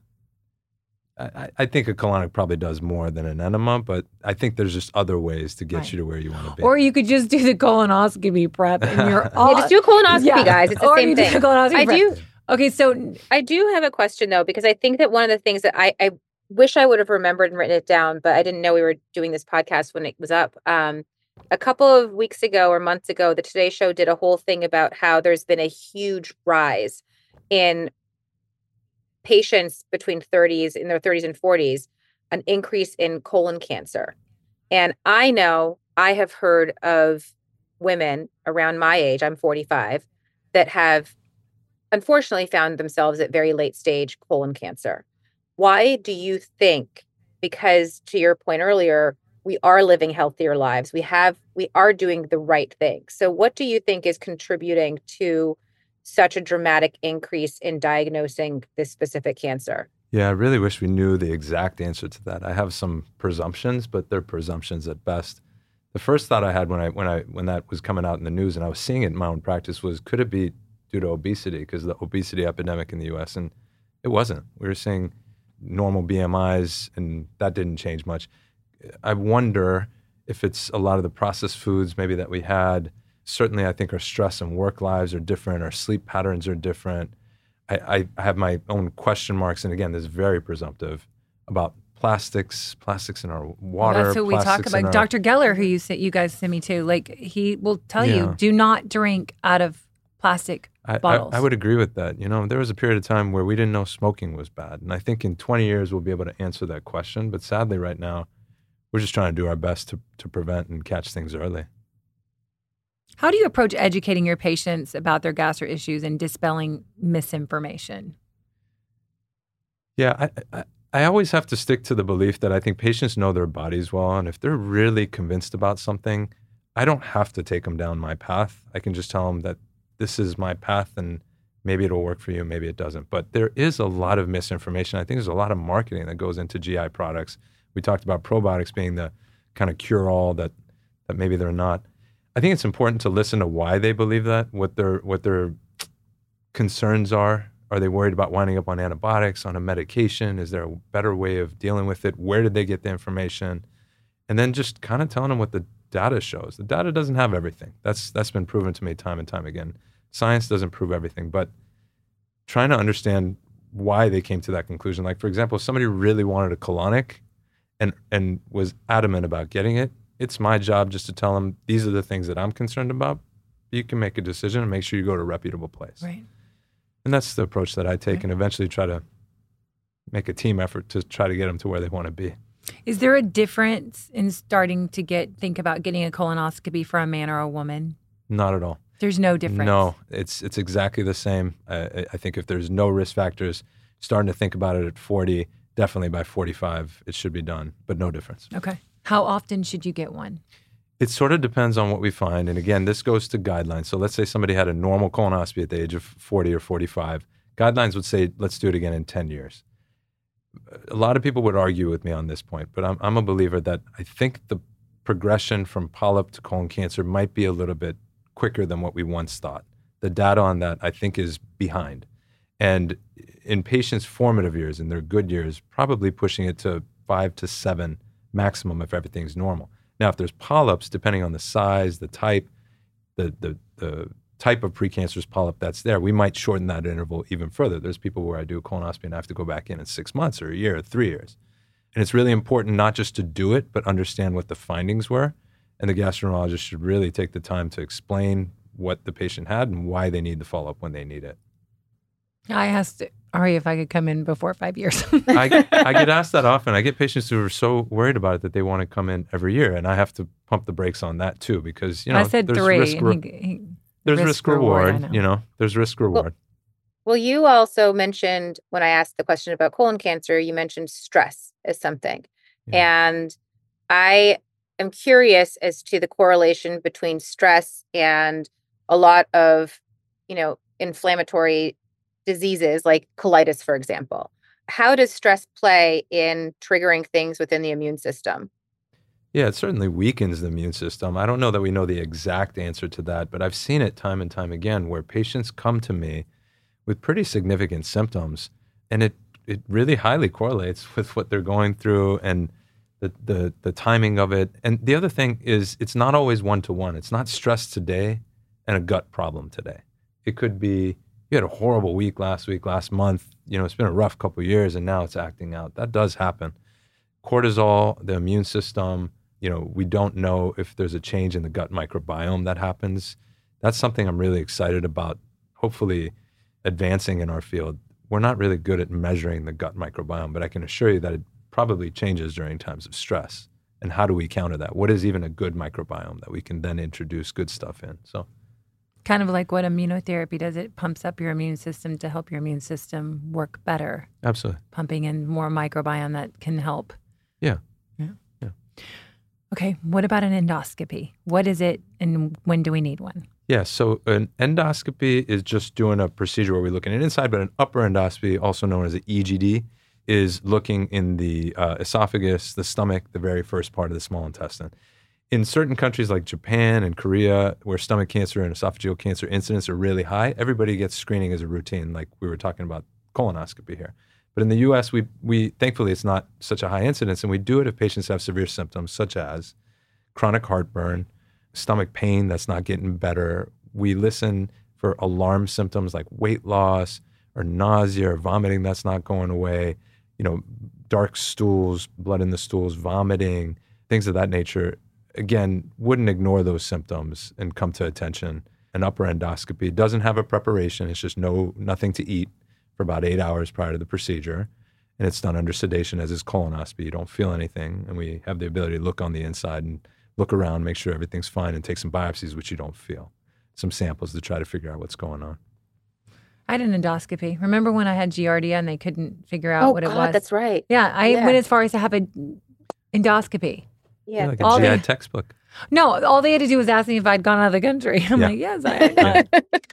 I, I think a colonic probably does more than an enema, but I think there's just other ways to get Right. you to where you want to be. Or you could just do the colonoscopy prep and you're all. Yeah, just do a colonoscopy, Yeah. guys. It's the Or same you do thing. the colonoscopy I prep. do. Okay, so I do have a question though, because I think that one of the things that I, I wish I would have remembered and written it down, but I didn't know we were doing this podcast when it was up. Um, a couple of weeks ago or months ago, the Today Show did a whole thing about how there's been a huge rise in patients between thirties, in their thirties and forties, an increase in colon cancer. And I know I have heard of women around my age, I'm forty-five, that have unfortunately found themselves at very late stage colon cancer. Why do you think? Because to your point earlier, we are living healthier lives. We have, we are doing the right thing. So what do you think is contributing to such a dramatic increase in diagnosing this specific cancer? Yeah, I really wish we knew the exact answer to that. I have some presumptions, but they're presumptions at best. The first thought I had when I when I when that was coming out in the news and I was seeing it in my own practice was, could it be due to obesity? Because the obesity epidemic in the U S, and it wasn't. We were seeing normal B M Is, and that didn't change much. I wonder if it's a lot of the processed foods maybe that we had. Certainly, I think our stress and work lives are different. Our sleep patterns are different. I, I have my own question marks, and again, this is very presumptive, about plastics, plastics in our water. That's what we talk about. Our, Doctor Geller, who you sent, you guys sent me to, like he will tell Yeah. you, do not drink out of plastic I, bottles. I, I would agree with that. You know, there was a period of time where we didn't know smoking was bad, and I think in twenty years we'll be able to answer that question. But sadly, right now, we're just trying to do our best to to prevent and catch things early. How do you approach educating your patients about their gastro issues and dispelling misinformation? Yeah, I, I I always have to stick to the belief that I think patients know their bodies well, and if they're really convinced about something, I don't have to take them down my path. I can just tell them that this is my path, and maybe it'll work for you, maybe it doesn't. But there is a lot of misinformation. I think there's a lot of marketing that goes into G I products. We talked about probiotics being the kind of cure-all that that maybe they're not. I think it's important to listen to why they believe that, what their what their concerns are. Are they worried about winding up on antibiotics, on a medication? Is there a better way of dealing with it? Where did they get the information? And then just kind of telling them what the data shows. The data doesn't have everything. That's that's been proven to me time and time again. Science doesn't prove everything, but trying to understand why they came to that conclusion. Like, for example, if somebody really wanted a colonic and and was adamant about getting it, it's my job just to tell them, these are the things that I'm concerned about. You can make a decision and make sure you go to a reputable place. Right. And that's the approach that I take, right. and eventually try to make a team effort to try to get them to where they want to be. Is there a difference in starting to get think about getting a colonoscopy for a man or a woman? Not at all. There's no difference. No, it's it's exactly the same. I, I think if there's no risk factors, starting to think about it at forty, definitely by forty-five, it should be done, but no difference. Okay. How often should you get one? It sort of depends on what we find. And again, this goes to guidelines. So let's say somebody had a normal colonoscopy at the age of forty or forty-five. Guidelines would say, let's do it again in ten years. A lot of people would argue with me on this point, but I'm, I'm a believer that I think the progression from polyp to colon cancer might be a little bit quicker than what we once thought. The data on that, I think, is behind. And in patients' formative years, in their good years, probably pushing it to five to seven maximum if everything's normal. Now, if there's polyps, depending on the size, the type, the the, the type of precancerous polyp that's there, we might shorten that interval even further. There's people where I do a colonoscopy and I have to go back in in six months or a year or three years. And it's really important not just to do it, but understand what the findings were. And the gastroenterologist should really take the time to explain what the patient had and why they need the follow-up when they need it. I asked Ari if I could come in before five years. I, I get asked that often. I get patients who are so worried about it that they want to come in every year, and I have to pump the brakes on that too, because you know I said there's three. risk, re- and he, he, there's risk, risk reward. reward, I know. You know, there's risk reward. Well, well, you also mentioned when I asked the question about colon cancer, you mentioned stress as something, Yeah. and I am curious as to the correlation between stress and a lot of, you know, inflammatory diseases like colitis, for example. How does stress play in triggering things within the immune system? Yeah, it certainly weakens the immune system. I don't know that we know the exact answer to that, but I've seen it time and time again where patients come to me with pretty significant symptoms, and it it really highly correlates with what they're going through and the the the timing of it. And the other thing is, it's not always one-to-one. It's not stress today and a gut problem today. It could be you had a horrible week last week, last month. You know, it's been a rough couple of years, and now it's acting out. That does happen. Cortisol, the immune system, you know, we don't know if there's a change in the gut microbiome that happens. That's something I'm really excited about, hopefully advancing in our field. We're not really good at measuring the gut microbiome, but I can assure you that it probably changes during times of stress. And how do we counter that? What is even a good microbiome that we can then introduce good stuff in? So. Kind of like what immunotherapy does. It pumps up your immune system to help your immune system work better. Absolutely. Pumping in more microbiome that can help. Yeah. Yeah. Yeah. Okay. What about an endoscopy? What is it and when do we need one? Yeah. So an endoscopy is just doing a procedure where we look at an inside, but an upper endoscopy, also known as an E G D, is looking in the uh, esophagus, the stomach, the very first part of the small intestine. In certain countries like Japan and Korea, where stomach cancer and esophageal cancer incidence are really high, everybody gets screening as a routine, like we were talking about colonoscopy here. But in the U S, we we thankfully it's not such a high incidence, and we do it if patients have severe symptoms such as chronic heartburn, stomach pain that's not getting better. We listen for alarm symptoms like weight loss or nausea or vomiting that's not going away, you know, dark stools, blood in the stools, vomiting, things of that nature. Again, wouldn't ignore those symptoms and come to attention. An upper endoscopy doesn't have a preparation. It's just no nothing to eat for about eight hours prior to the procedure. And it's done under sedation, as is colonoscopy. You don't feel anything. And we have the ability to look on the inside and look around, make sure everything's fine, and take some biopsies, which you don't feel. Some samples to try to figure out what's going on. I had an endoscopy. Remember when I had Giardia and they couldn't figure out oh, what God, it was? That's right. Yeah, I Yeah. went as far as to have a endoscopy. Yeah. Yeah, like a All G I they- textbook. No, all they had to do was ask me if I'd gone out of the country. I'm Yeah. like, yes, I had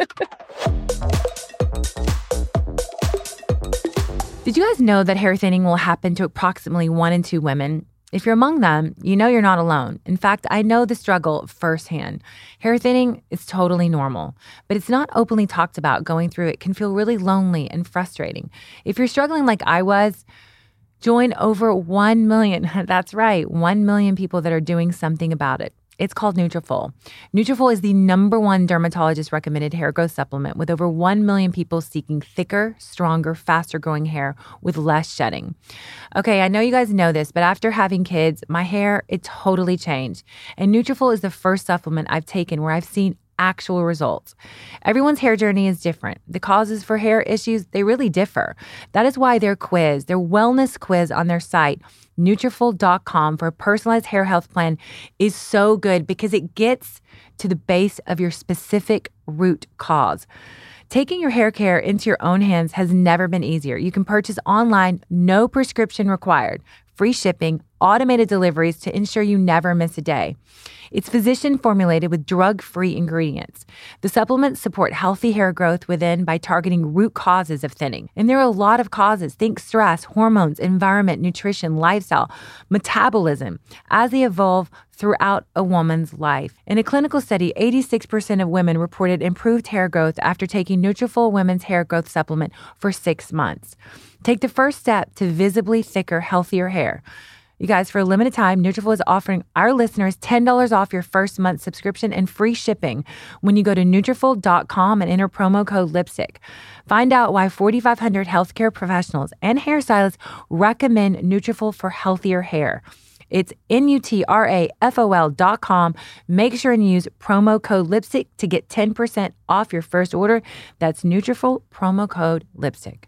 gone. Did you guys know that hair thinning will happen to approximately one in two women? If you're among them, you know you're not alone. In fact, I know the struggle firsthand. Hair thinning is totally normal, but it's not openly talked about. Going through it can feel really lonely and frustrating. If you're struggling like I was, join over one million, that's right, one million people that are doing something about it. It's called Nutrafol. Nutrafol is the number one dermatologist-recommended hair growth supplement, with over one million people seeking thicker, stronger, faster-growing hair with less shedding. Okay, I know you guys know this, but after having kids, my hair, it totally changed. And Nutrafol is the first supplement I've taken where I've seen actual results. Everyone's hair journey is different. The causes for hair issues, they really differ. That is why their quiz, their wellness quiz on their site, Nutrafol dot com, for a personalized hair health plan is so good because it gets to the base of your specific root cause. Taking your hair care into your own hands has never been easier. You can purchase online, no prescription required, free shipping, automated deliveries to ensure you never miss a day. It's physician formulated with drug-free ingredients. The supplements support healthy hair growth within by targeting root causes of thinning. And there are a lot of causes. Think stress, hormones, environment, nutrition, lifestyle, metabolism, as they evolve throughout a woman's life. In a clinical study, eighty-six percent of women reported improved hair growth after taking Nutrafol Women's Hair Growth Supplement for six months. Take the first step to visibly thicker, healthier hair. You guys, for a limited time, Nutrafol is offering our listeners ten dollars off your first month subscription and free shipping when you go to Nutrafol dot com and enter promo code lipstick. Find out why forty-five hundred healthcare professionals and hairstylists recommend Nutrafol for healthier hair. It's N U T R A F O L dot com. Make sure and use promo code lipstick to get ten percent off your first order. That's Nutrafol, promo code lipstick.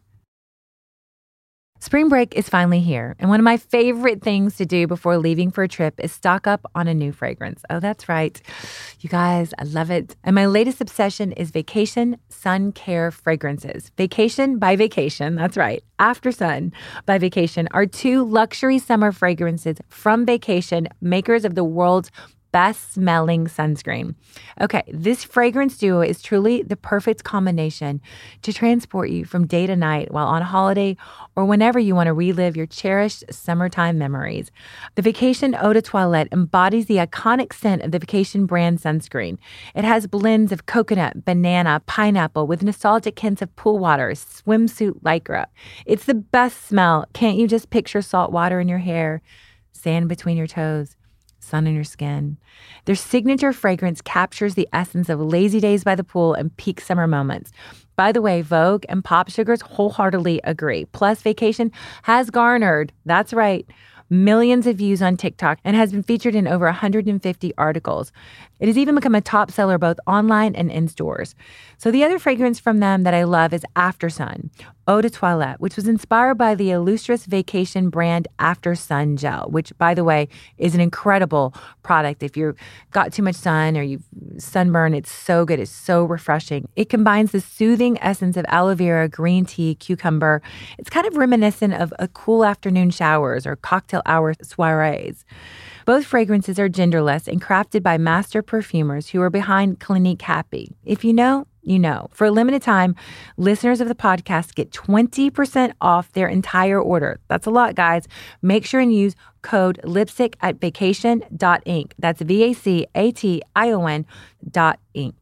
Spring break is finally here, and one of my favorite things to do before leaving for a trip is stock up on a new fragrance. Oh, that's right. You guys, I love it. And my latest obsession is Vacation Sun Care fragrances. Vacation by Vacation, that's right. After Sun by Vacation are two luxury summer fragrances from Vacation, makers of the world's best-smelling sunscreen. Okay, this fragrance duo is truly the perfect combination to transport you from day to night while on holiday or whenever you want to relive your cherished summertime memories. The Vacation Eau de Toilette embodies the iconic scent of the Vacation brand sunscreen. It has blends of coconut, banana, pineapple with nostalgic hints of pool water, swimsuit lycra. It's the best smell. Can't you just picture salt water in your hair, sand between your toes, sun in your skin? Their signature fragrance captures the essence of lazy days by the pool and peak summer moments. By the way, Vogue and Pop Sugars wholeheartedly agree. Plus, Vacation has garnered, that's right, millions of views on TikTok and has been featured in over one hundred fifty articles. It has even become a top seller both online and in stores. So the other fragrance from them that I love is After Sun, Eau de Toilette, which was inspired by the illustrious Vacation brand After Sun Gel, which, by the way, is an incredible product. If you've got too much sun or you've sunburned, it's so good. It's so refreshing. It combines the soothing essence of aloe vera, green tea, cucumber. It's kind of reminiscent of a cool afternoon showers or cocktail hour soirees. Both fragrances are genderless and crafted by master perfumers who are behind Clinique Happy. If you know, you know. For a limited time, listeners of the podcast get twenty percent off their entire order. That's a lot, guys. Make sure and use code lipstick at vacation dot inc. That's V A C A T I O N dot inc.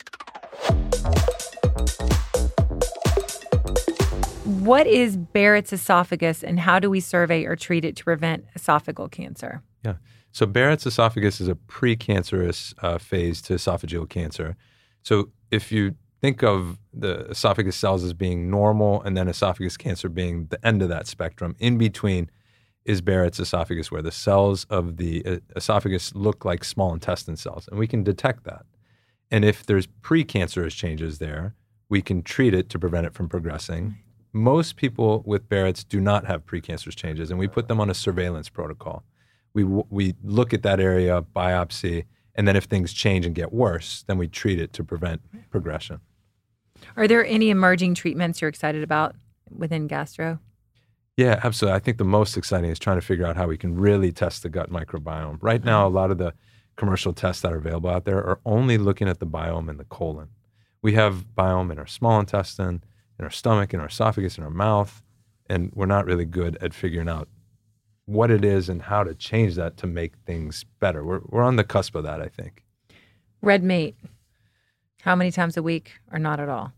What is Barrett's esophagus, and how do we survey or treat it to prevent esophageal cancer? Yeah. So Barrett's esophagus is a precancerous uh, phase to esophageal cancer. So if you think of the esophagus cells as being normal and then esophagus cancer being the end of that spectrum, in between is Barrett's esophagus, where the cells of the uh, esophagus look like small intestine cells, and we can detect that. And if there's precancerous changes there, we can treat it to prevent it from progressing. Most people with Barrett's do not have precancerous changes, and we put them on a surveillance protocol. We we look at that area, biopsy, and then if things change and get worse, then we treat it to prevent progression. Are there any emerging treatments you're excited about within gastro? Yeah, absolutely. I think the most exciting is trying to figure out how we can really test the gut microbiome. Right now, a lot of the commercial tests that are available out there are only looking at the biome in the colon. We have biome in our small intestine, in our stomach, in our esophagus, in our mouth, and we're not really good at figuring out what it is and how to change that to make things better. We're we're on the cusp of that, I think. Red meat, how many times a week or not at all?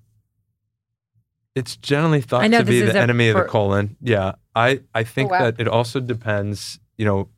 It's generally thought to be the enemy of the colon. Yeah, I, I think oh, wow. that it also depends, you know,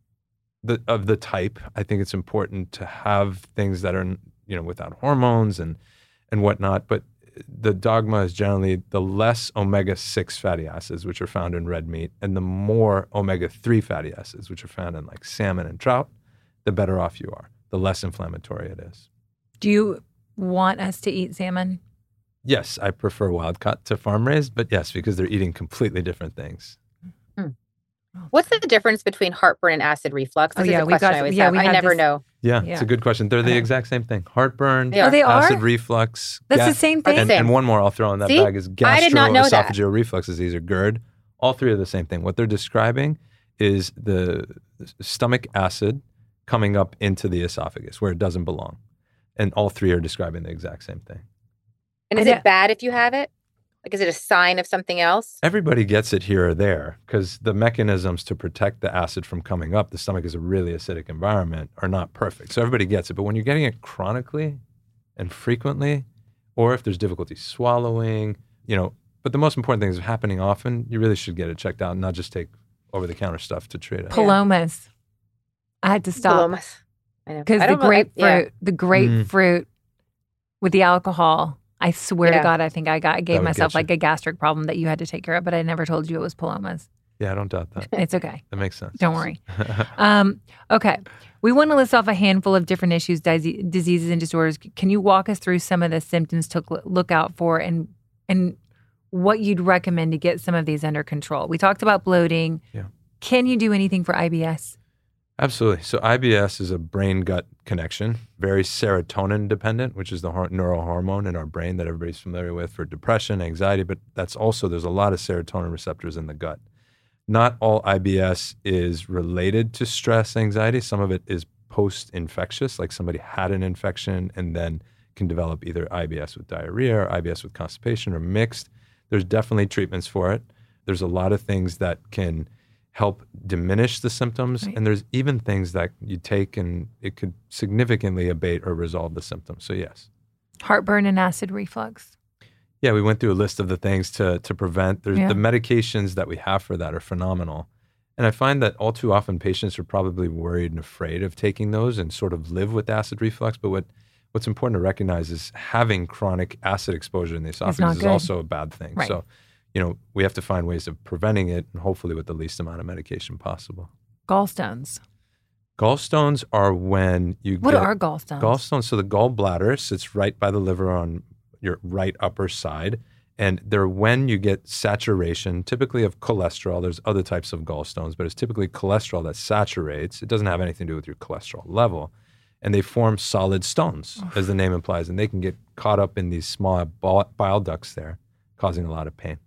the of the type. I think it's important to have things that are, you know, without hormones and and whatnot, but the dogma is generally the less omega six fatty acids, which are found in red meat, and the more omega three fatty acids, which are found in like salmon and trout, the better off you are, the less inflammatory it is. Do you want us to eat salmon? Yes, I prefer wild caught to farm raised, but yes, because they're eating completely different things. Hmm. What's the difference between heartburn and acid reflux? This oh, yeah, is a we question got, I always yeah, have. we I never this, know. Yeah, yeah, it's a good question. They're the uh-huh. exact same thing. Heartburn, They are. Oh, they are? acid reflux. That's ga- the same thing? And, and one more I'll throw in that See? bag is I did not know that. gastroesophageal reflux disease, or GERD. All three are the same thing. What they're describing is the stomach acid coming up into the esophagus where it doesn't belong. And all three are describing the exact same thing. And is I it bad if you have it? Like, is it a sign of something else? Everybody gets it here or there because the mechanisms to protect the acid from coming up, the stomach is a really acidic environment, are not perfect. So everybody gets it. But when you're getting it chronically and frequently, or if there's difficulty swallowing, you know, but the most important thing is happening often, you really should get it checked out and not just take over-the-counter stuff to treat it. Palomas. I had to stop. Palomas. I know. Because I the don't know, I- grapefruit, yeah. the grapefruit with the alcohol, I swear Yeah. to God, I think I got I gave That would myself get you. like a gastric problem that you had to take care of, but I never told you it was palomas. Yeah, I don't doubt that. It's okay. That makes sense. Don't worry. Um, okay. We want to list off a handful of different issues, dis- diseases, and disorders. Can you walk us through some of the symptoms to cl- look out for and and what you'd recommend to get some of these under control? We talked about bloating. Yeah. Can you do anything for I B S? Absolutely. So I B S is a brain-gut connection, very serotonin dependent, which is the hor- neurohormone in our brain that everybody's familiar with for depression, anxiety, but that's also, there's a lot of serotonin receptors in the gut. Not all I B S is related to stress, anxiety. Some of it is post-infectious, like somebody had an infection and then can develop either I B S with diarrhea or I B S with constipation or mixed. There's definitely treatments for it. There's a lot of things that can help diminish the symptoms. Right. And there's even things that you take and it could significantly abate or resolve the symptoms. So yes. Heartburn and acid reflux. Yeah, we went through a list of the things to to prevent. There's Yeah. the medications that we have for that are phenomenal. And I find that all too often patients are probably worried and afraid of taking those and sort of live with acid reflux. But what what's important to recognize is having chronic acid exposure in the not esophagus is good. also a bad thing. Right. So, you know, we have to find ways of preventing it and hopefully with the least amount of medication possible. Gallstones. Gallstones are when you What get are gallstones? gallstones. So the gallbladder sits right by the liver on your right upper side. And they're when you get saturation, typically of cholesterol. There's other types of gallstones, but it's typically cholesterol that saturates. It doesn't have anything to do with your cholesterol level. And they form solid stones, Oof. as the name implies. And they can get caught up in these small bile bile ducts there, causing a lot of pain.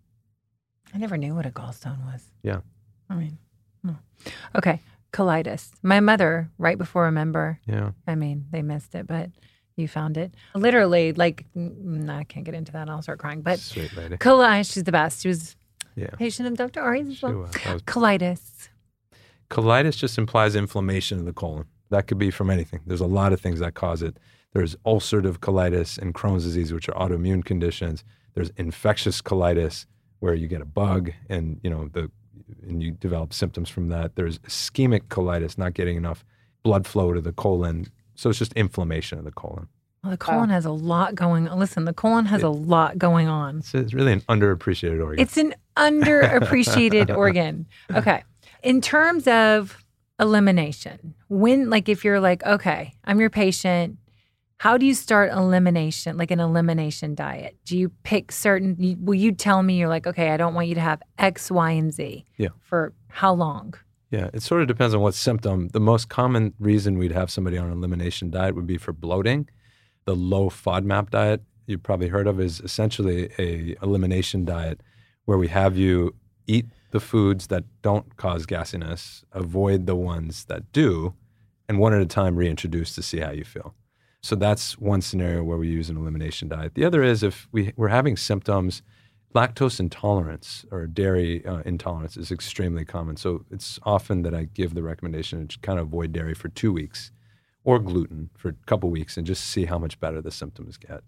I never knew what a gallstone was. Yeah. I mean, no. Okay. Colitis. My mother, right before Remember, Yeah. I mean, they missed it, but You found it. Literally, like, no, I can't get into that. I'll start crying. But Sweet lady. colitis, she's the best. She was Yeah. a patient of Doctor Ari's as well. She was. That was- Colitis. Colitis just implies inflammation of the colon. That could be from anything. There's a lot of things that cause it. There's ulcerative colitis and Crohn's disease, which are autoimmune conditions. There's infectious colitis, where you get a bug and, you know, the and you develop symptoms from that. There's ischemic colitis, not getting enough blood flow to the colon. So it's just inflammation of the colon. Well, the colon oh. has a lot going on. Listen, the colon has it, a lot going on. It's, it's really an underappreciated organ. It's an underappreciated organ. Okay. In terms of elimination, when, like, if you're like, okay, I'm your patient, how do you start elimination, like an elimination diet? Do you pick certain, you, will you tell me, you're like, okay, I don't want you to have X, Y, and Z. Yeah. For how long? Yeah, it sort of depends on what symptom. The most common reason we'd have somebody on an elimination diet would be for bloating. The low FODMAP diet you've probably heard of is essentially a elimination diet where we have you eat the foods that don't cause gassiness, avoid the ones that do, and one at a time reintroduce to see how you feel. So that's one scenario where we use an elimination diet. The other is if we, we're having symptoms, lactose intolerance or dairy uh, intolerance is extremely common. So it's often that I give the recommendation to kind of avoid dairy for two weeks or gluten for a couple weeks and just see how much better the symptoms get.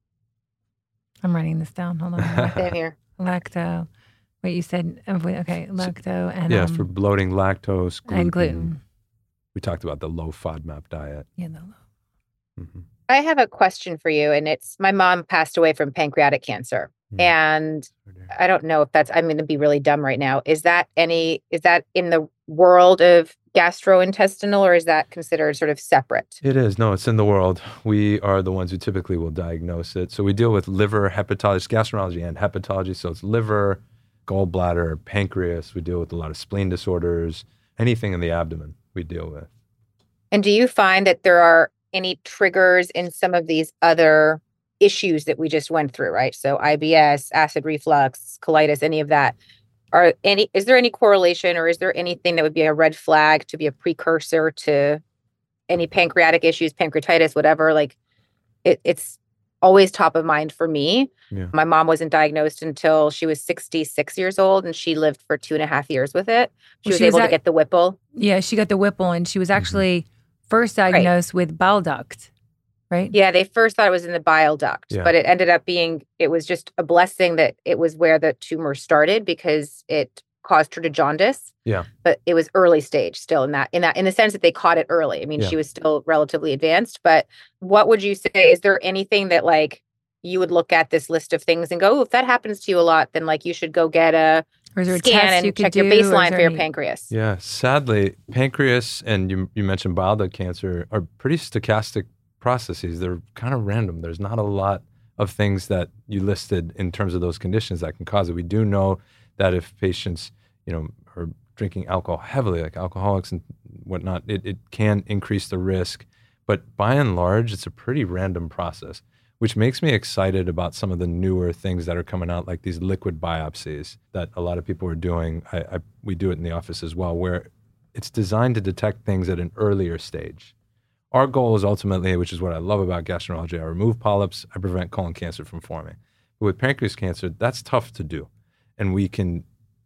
I'm writing this down. Hold on. Same here. Lacto. Wait, you said, okay, lacto and Yeah, um, for bloating, lactose, gluten. And gluten. We talked about the low FODMAP diet. Yeah, the low. Mm-hmm. I have a question for you, and it's my mom passed away from pancreatic cancer. Mm. And I don't know if that's, I'm going to be really dumb right now. Is that any, is that in the world of gastrointestinal, or is that considered sort of separate? It is. No, it's in the world. We are the ones who typically will diagnose it. So we deal with liver hepatology, gastroenterology and hepatology. So it's liver, gallbladder, pancreas. We deal with a lot of spleen disorders, anything in the abdomen we deal with. And do you find that there are any triggers in some of these other issues that we just went through, right? So I B S, acid reflux, colitis, any of that. Are any, is there any correlation, or is there anything that would be a red flag to be a precursor to any pancreatic issues, pancreatitis, whatever? Like it, it's always top of mind for me. Yeah. My mom wasn't diagnosed until she was sixty-six years old, and she lived for two and a half years with it. She well, was she able was to at, get the Whipple. Yeah, she got the Whipple, and she was actually mm-hmm. first diagnosed right. with bile duct, right? Yeah, they first thought it was in the bile duct, yeah. but it ended up being, it was just a blessing that it was where the tumor started, because it caused her to jaundice. Yeah. But it was early stage still in that, in that, in the sense that they caught it early. I mean, yeah. she was still relatively advanced, but what would you say, is there anything that like you would look at this list of things and go, oh, if that happens to you a lot, then like you should go get a or is there scan a test and you check could your do, baseline for your any... pancreas? Yeah, sadly, pancreas and you, you mentioned bile duct cancer are pretty stochastic processes. They're kind of random. There's not a lot of things that you listed in terms of those conditions that can cause it. We do know that if patients, you know, are drinking alcohol heavily, like alcoholics and whatnot, it, it can increase the risk. But by and large, it's a pretty random process, which makes me excited about some of the newer things that are coming out, like these liquid biopsies that a lot of people are doing. I, I, we do it in the office as well, where it's designed to detect things at an earlier stage. Our goal is ultimately, which is what I love about gastroenterology, I remove polyps, I prevent colon cancer from forming. But with pancreas cancer, that's tough to do. And we can,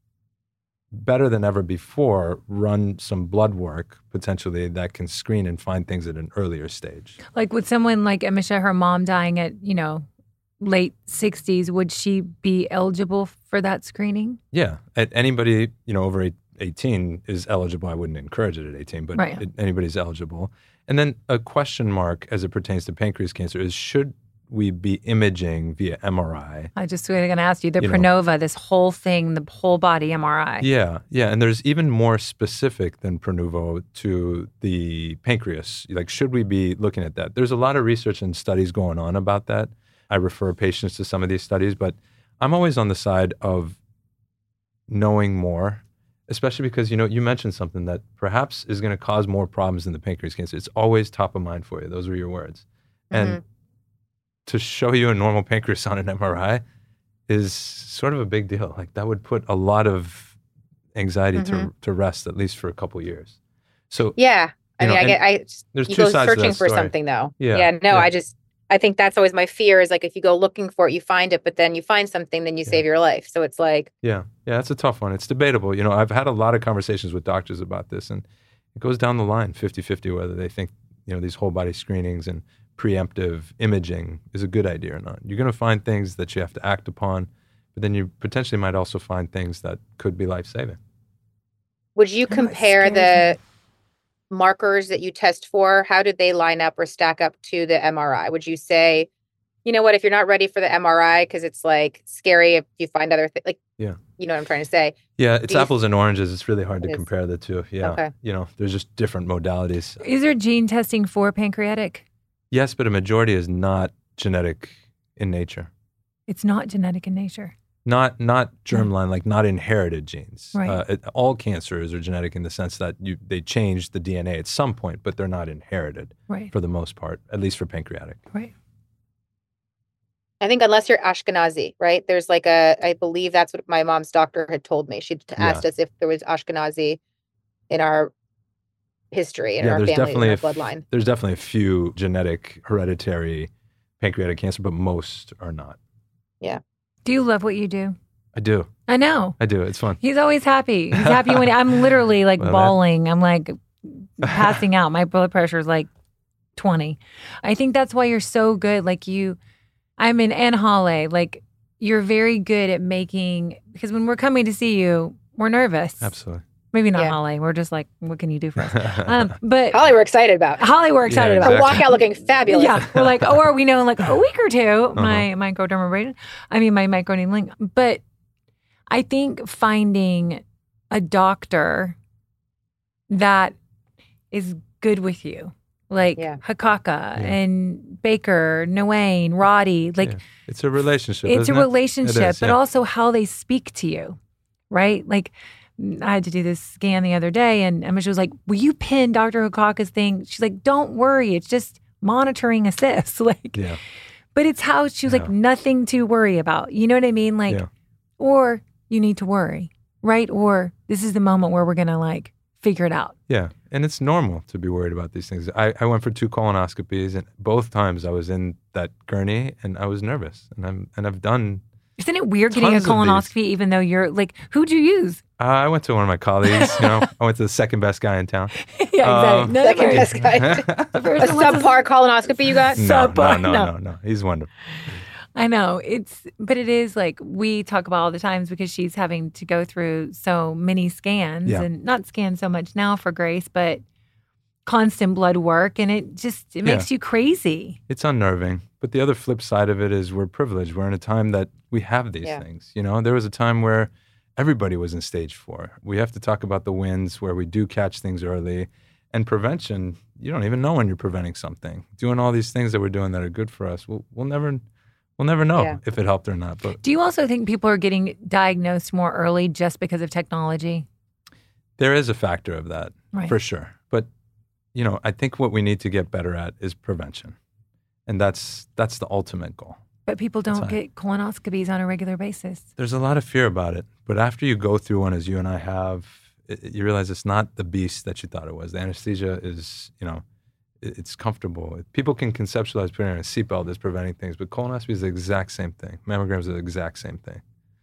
better than ever before, run some blood work potentially that can screen and find things at an earlier stage. Like with someone like Amisha, her mom dying at, you know, late sixties, would she be eligible for that screening? Yeah. At anybody, you know, over eighteen is eligible. I wouldn't encourage it at eighteen, but right. it, anybody's eligible. And then a question mark as it pertains to pancreas cancer is, should we be imaging via M R I? I just was going to ask you, the you Pronova, know, this whole thing, the whole body M R I. Yeah, yeah. And there's even more specific than Pronuvo to the pancreas. Like, should we be looking at that? There's a lot of research and studies going on about that. I refer patients to some of these studies, but I'm always on the side of knowing more, especially because, you know, you mentioned something that perhaps is going to cause more problems than the pancreas cancer. It's always top of mind for you. Those were your words. Mm-hmm. And to show you a normal pancreas on an M R I is sort of a big deal. Like, that would put a lot of anxiety mm-hmm. to to rest, at least for a couple of years. So yeah, I You mean, know, I get, I, there's you two go sides to searching that for story. something though. Yeah. Yeah. No, Yeah. I just, I think that's always my fear is like, if you go looking for it, you find it, but then you find something, then you Yeah. save your life. So it's like, Yeah. Yeah. That's a tough one. It's debatable. You know, I've had a lot of conversations with doctors about this, and it goes down the line fifty-fifty whether they think, you know, these whole body screenings and preemptive imaging is a good idea or not. You're going to find things that you have to act upon, but then you potentially might also find things that could be life-saving. would you Oh, it compare scares the markers that you test for? How did they line up or stack up to the M R I? Would you say, you know what, if you're not ready for the M R I, because it's like scary if you find other things, like, Yeah. you know what I'm trying to say? Yeah, it's you- apples and oranges. It's really hard to It is. compare the two. Yeah. Okay. You know, there's just different modalities. Is there gene testing for pancreatic? Yes, but a majority is not genetic in nature. It's not genetic in nature. Not not germline, like not inherited genes. Right. Uh, it, all cancers are genetic in the sense that you they change the D N A at some point, but they're not inherited Right. for the most part, at least for pancreatic. Right. I think unless you're Ashkenazi, right? There's like a, I believe that's what my mom's doctor had told me. She asked us if there was Ashkenazi in our history, in Yeah, our there's family, definitely in our a f- bloodline. There's definitely a few genetic hereditary pancreatic cancer, but most are not. Do you love what you do? I do. I know. I do. It's fun. He's always happy. He's happy when I'm literally like Well, that- bawling. I'm like passing out. My blood pressure is like twenty. I think that's why you're so good. Like you, I'm in Anne Halle. Like you're very good at making, because when we're coming to see you, we're nervous. Absolutely. Maybe not Yeah. Holly. We're just like, what can you do for us? Um, but Holly, we're excited about. Holly, we're excited Yeah, about. Her exactly. walkout looking fabulous. Yeah, we're like, or we know in like a week or two, Uh-huh. my microdermabrasion, I mean, my microneedling. But I think finding a doctor that is good with you, like Yeah. Hakaka and Baker, Noain, Roddy, like Yeah. It's a relationship. it's a isn't it? relationship, It is, but yeah. also how they speak to you, right? Like, I had to do this scan the other day, and Emma, she was like, will you pin Doctor Hakaka's thing? She's like, don't worry. It's just monitoring assist. Like, Yeah. but it's how she was like, Yeah. nothing to worry about. You know what I mean? Like, Yeah. or you need to worry, right? Or this is the moment where we're going to like figure it out. Yeah. And it's normal to be worried about these things. I, I went for two colonoscopies, and both times I was in that gurney and I was nervous. And I'm and I've done Isn't it weird getting a Tons of these. colonoscopy, even though you're like, who'd you use? uh, I went to one of my colleagues, you know. I went to the second best guy in town. yeah, Um, exactly. No, Second no, best guy. the A first one was a- subpar colonoscopy you got? No, no, Subpar, no, no. no, no. He's wonderful. I know it's, but it is like we talk about all the times because she's having to go through so many scans Yeah. and not scans so much now for Grace, but constant blood work. And it just, it makes you crazy. It's unnerving. But the other flip side of it is we're privileged. We're in a time that we have these Yeah. things. You know, there was a time where everybody was in stage four. We have to talk about the wins where we do catch things early. And prevention, you don't even know when you're preventing something. Doing all these things that we're doing that are good for us, we'll, we'll never we'll never know Yeah. if it helped or not. But Do you also think people are getting diagnosed more early just because of technology? there is a factor of that, Right. for sure. But, you know, I think what we need to get better at is prevention. And that's that's the ultimate goal. But people don't right. get colonoscopies on a regular basis. There's a lot of fear about it. But after you go through one, as you and I have, it, it- you realize it's not the beast that you thought it was. The anesthesia is, you know, it, it's comfortable. People can conceptualize putting on a seatbelt as preventing things, but colonoscopy is the exact same thing. Mammograms are the exact same thing.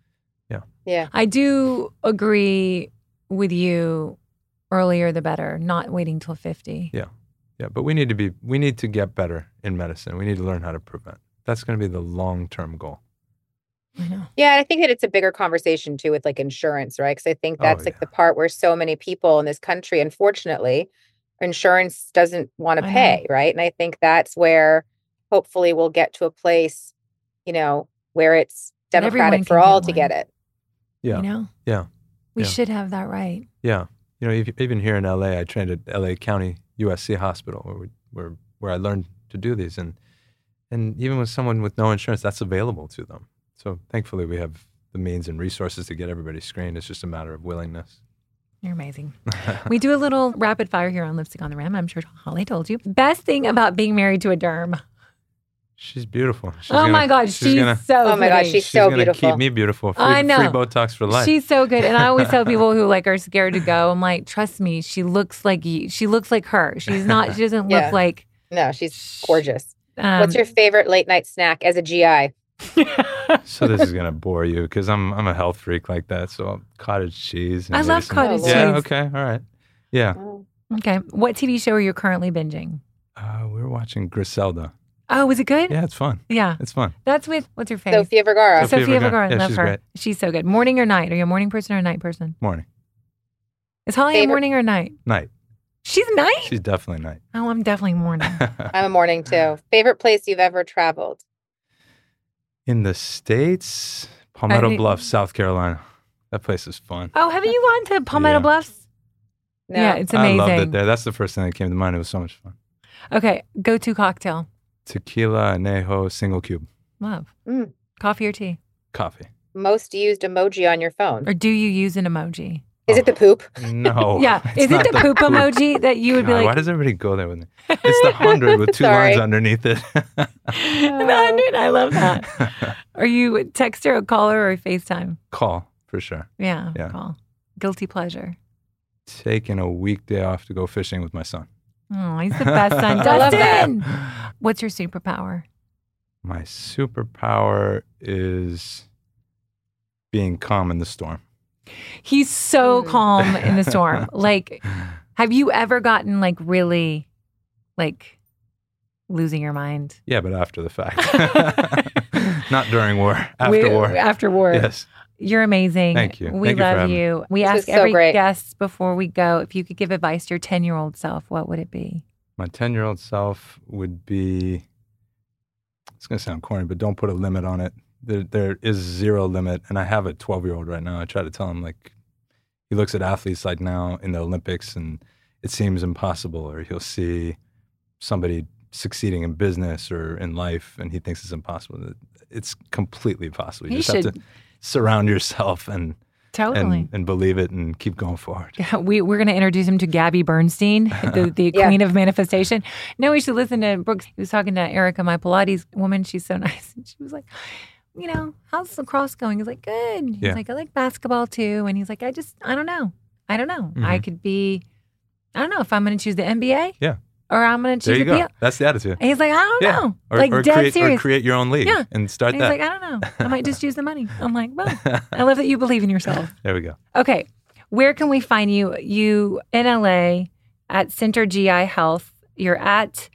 Yeah. I do agree with you, earlier the better, not waiting till fifty. Yeah. Yeah, but we need to be we need to get better in medicine. We need to learn how to prevent. That's going to be the long-term goal. I know. Yeah, I think that it's a bigger conversation too with like insurance, right? Because I think Oh, that's like yeah. the part where so many people in this country, unfortunately, insurance doesn't want to I know. pay, right? And I think that's where hopefully we'll get to a place, you know, where it's That everyone democratic for can all get to one. get it. Yeah. You know? Yeah. We Yeah. should have that right. Yeah, you know, ev- even here in L A, I trained at L A County U S C Hospital, where we, where where I learned to do these, and and even with someone with no insurance, that's available to them. So thankfully, we have the means and resources to get everybody screened. It's just a matter of willingness. You're amazing. We do a little rapid fire here on Lipstick on the Rim. I'm sure Holly told you. Best thing about being married to a derm. She's beautiful. She's oh gonna, my God, she's, she's gonna, so Oh my God, pretty. she's she's so gonna beautiful. keep me beautiful. For free, I know. free Botox for life. She's so good, and I always tell people who like are scared to go, I'm like, trust me, she looks like you. She looks like her. She's not. She doesn't Yeah. look like. No, she's gorgeous. Um, What's your favorite late night snack as a G I? So this is gonna bore you because I'm I'm a health freak like that. So cottage cheese. And I maybe love some- cottage Yeah. cheese. Okay. All right. Yeah. Okay, what T V show are you currently binging? Uh, we were watching Griselda. Oh, was it good? Yeah, it's fun. Yeah. It's fun. That's with what's her face? Sofia Vergara. Sofia Sofia Vergara. Vergara. Yeah, Love she's her. great. She's so good. Morning or night? Are you a morning person or a night person? Morning, Is Holly a Favorite- morning or night? night. She's night. She's definitely night. Oh, I'm definitely morning. I'm a morning too. Favorite place you've ever traveled? In the States, Palmetto think- Bluff, South Carolina. That place is fun. Oh, haven't you gone to Palmetto Yeah. Bluffs? No. Yeah, it's I amazing. loved it there. That's the first thing that came to mind. It was so much fun. Okay, go to cocktail. Tequila, anejo, single cube, Love. Mm. Coffee or tea? coffee. Most used emoji on your phone. Or do you use an emoji? Is it the poop? No. yeah. it's Is it not the poop emoji that you would be God, like, why does everybody go there with me? It's the hundred with two Sorry. lines underneath it. the hundred? I love that. Are you a texter, a caller, or a FaceTime? Call for sure. Yeah, Yeah. call. Guilty pleasure. Taking a weekday off to go fishing with my son. Oh, he's the best son. I love that. Dustin! What's your superpower? My superpower is being calm in the storm. He's so Hmm. calm in the storm. Like, have you ever gotten like really, like, losing your mind? Yeah, but after the fact. Not during war. After We- war. After war. Yes. You're amazing. Thank you. We Thank you for love having me. you. We This ask was so every great. guest before we go if you could give advice to your ten-year-old self, what would it be? My ten-year-old self would be, it's going to sound corny, but don't put a limit on it. There, there is zero limit. And I have a twelve-year-old right now. I try to tell him, like, he looks at athletes like now in the Olympics and it seems impossible, or he'll see somebody succeeding in business or in life and he thinks it's impossible. It's completely possible. You He just have should- to surround yourself and, Totally. and, and believe it and keep going forward. We, we're going to introduce him to Gabby Bernstein, the, the Yeah. queen of manifestation. No, we should listen to Brooks. He was talking to Erica, my Pilates woman. She's so nice. And she was like, you know, how's lacrosse going? He's like, good. He's Yeah. like, I like basketball too. And he's like, I just, I don't know. I don't know. I Mhm. could be, I don't know if I'm going to choose the N B A. Yeah. Or I'm going to There choose you the go. P L. That's the attitude. And he's like, I don't Yeah. know. Or, like or dead create, serious. or create your own league Yeah. and start And he's that. like, I don't know. I might just choose the money. I'm like, well, I love that you believe in yourself. There we go. Okay. Where can we find you? You in L A at Center G I Health. You're at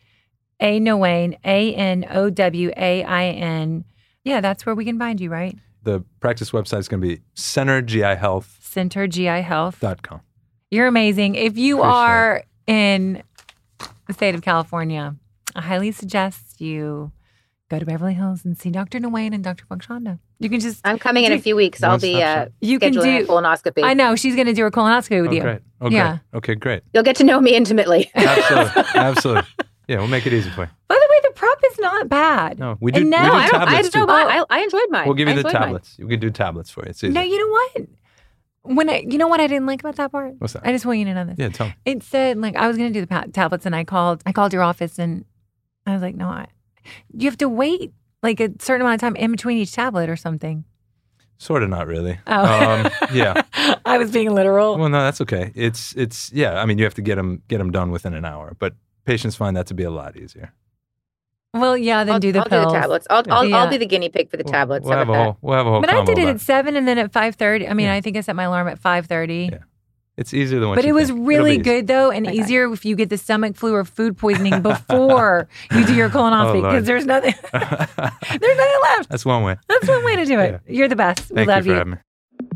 A Nowain, A N O W A I N. Yeah, that's where we can find you, right? The practice website is going to be center g i health Center G I Health. dot com. You're amazing. If you Appreciate are in the state of California, I highly suggest you go to Beverly Hills and see Doctor Nowain and Doctor Funkshonda. You can just, I'm coming in a few weeks. I'll be One-stop uh, shop. you can scheduling do, a colonoscopy. I know, she's going to do her colonoscopy with Oh, you. great. Oh, Yeah. great. Okay, great. You'll get to know me intimately. Absolutely. Absolutely. Yeah, we'll make it easy for you. By the way, the prep is not bad. No, we do, And we now- do No, I, don't, I tablets enjoyed too. mine. I, I enjoyed mine. We'll give you I the enjoyed mine. tablets. We can do tablets for you. It's easy. No, you know what? When I, you know what I didn't like about that part? What's that? I just want you to know this. Yeah, tell me. It said like I was going to do the pa- tablets, and I called. I called your office, and I was like, "No, I, you have to wait like a certain amount of time in between each tablet or something." Sort of, not really. Oh, Um, yeah. I was being literal. Well, no, that's okay. It's it's yeah. I mean, you have to get them get them done within an hour, but patients find that to be a lot easier. Well, yeah, then I'll, do the I'll pills. do the tablets. I'll, I'll, Yeah. I'll be the guinea pig for the We'll- tablets. We'll How have a about that? whole we'll have a whole. But I combo did it about at seven, and then at five thirty. I mean, Yeah. I think I set my alarm at five thirty. Yeah. It's easier than what But you it was think. It'll really be easy. good though, and Okay. easier if you get the stomach flu or food poisoning before you do your colonoscopy, Oh, Lord. because there's nothing, there's nothing left. That's one way. That's one way to do it. You're the best. We Thank love you for having me.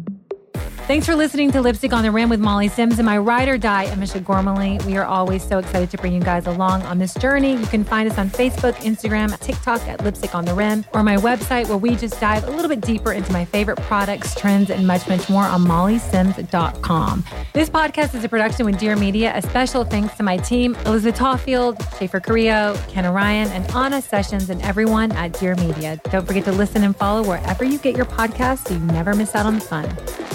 Thanks for listening to Lipstick on the Rim with Molly Sims and my ride or die, Amisha Gormley. We are always so excited to bring you guys along on this journey. You can find us on Facebook, Instagram, TikTok at Lipstick on the Rim, or my website where we just dive a little bit deeper into my favorite products, trends, and much, much more on molly sims dot com. This podcast is a production with Dear Media. A special thanks to my team, Elizabeth Tawfield, Schaefer Carrillo, Kenna Ryan, and Anna Sessions, and everyone at Dear Media. Don't forget to listen and follow wherever you get your podcasts so you never miss out on the fun.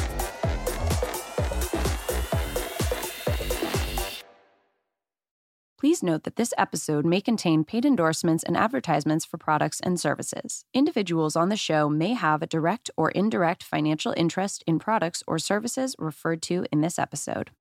Please note that this episode may contain paid endorsements and advertisements for products and services. Individuals on the show may have a direct or indirect financial interest in products or services referred to in this episode.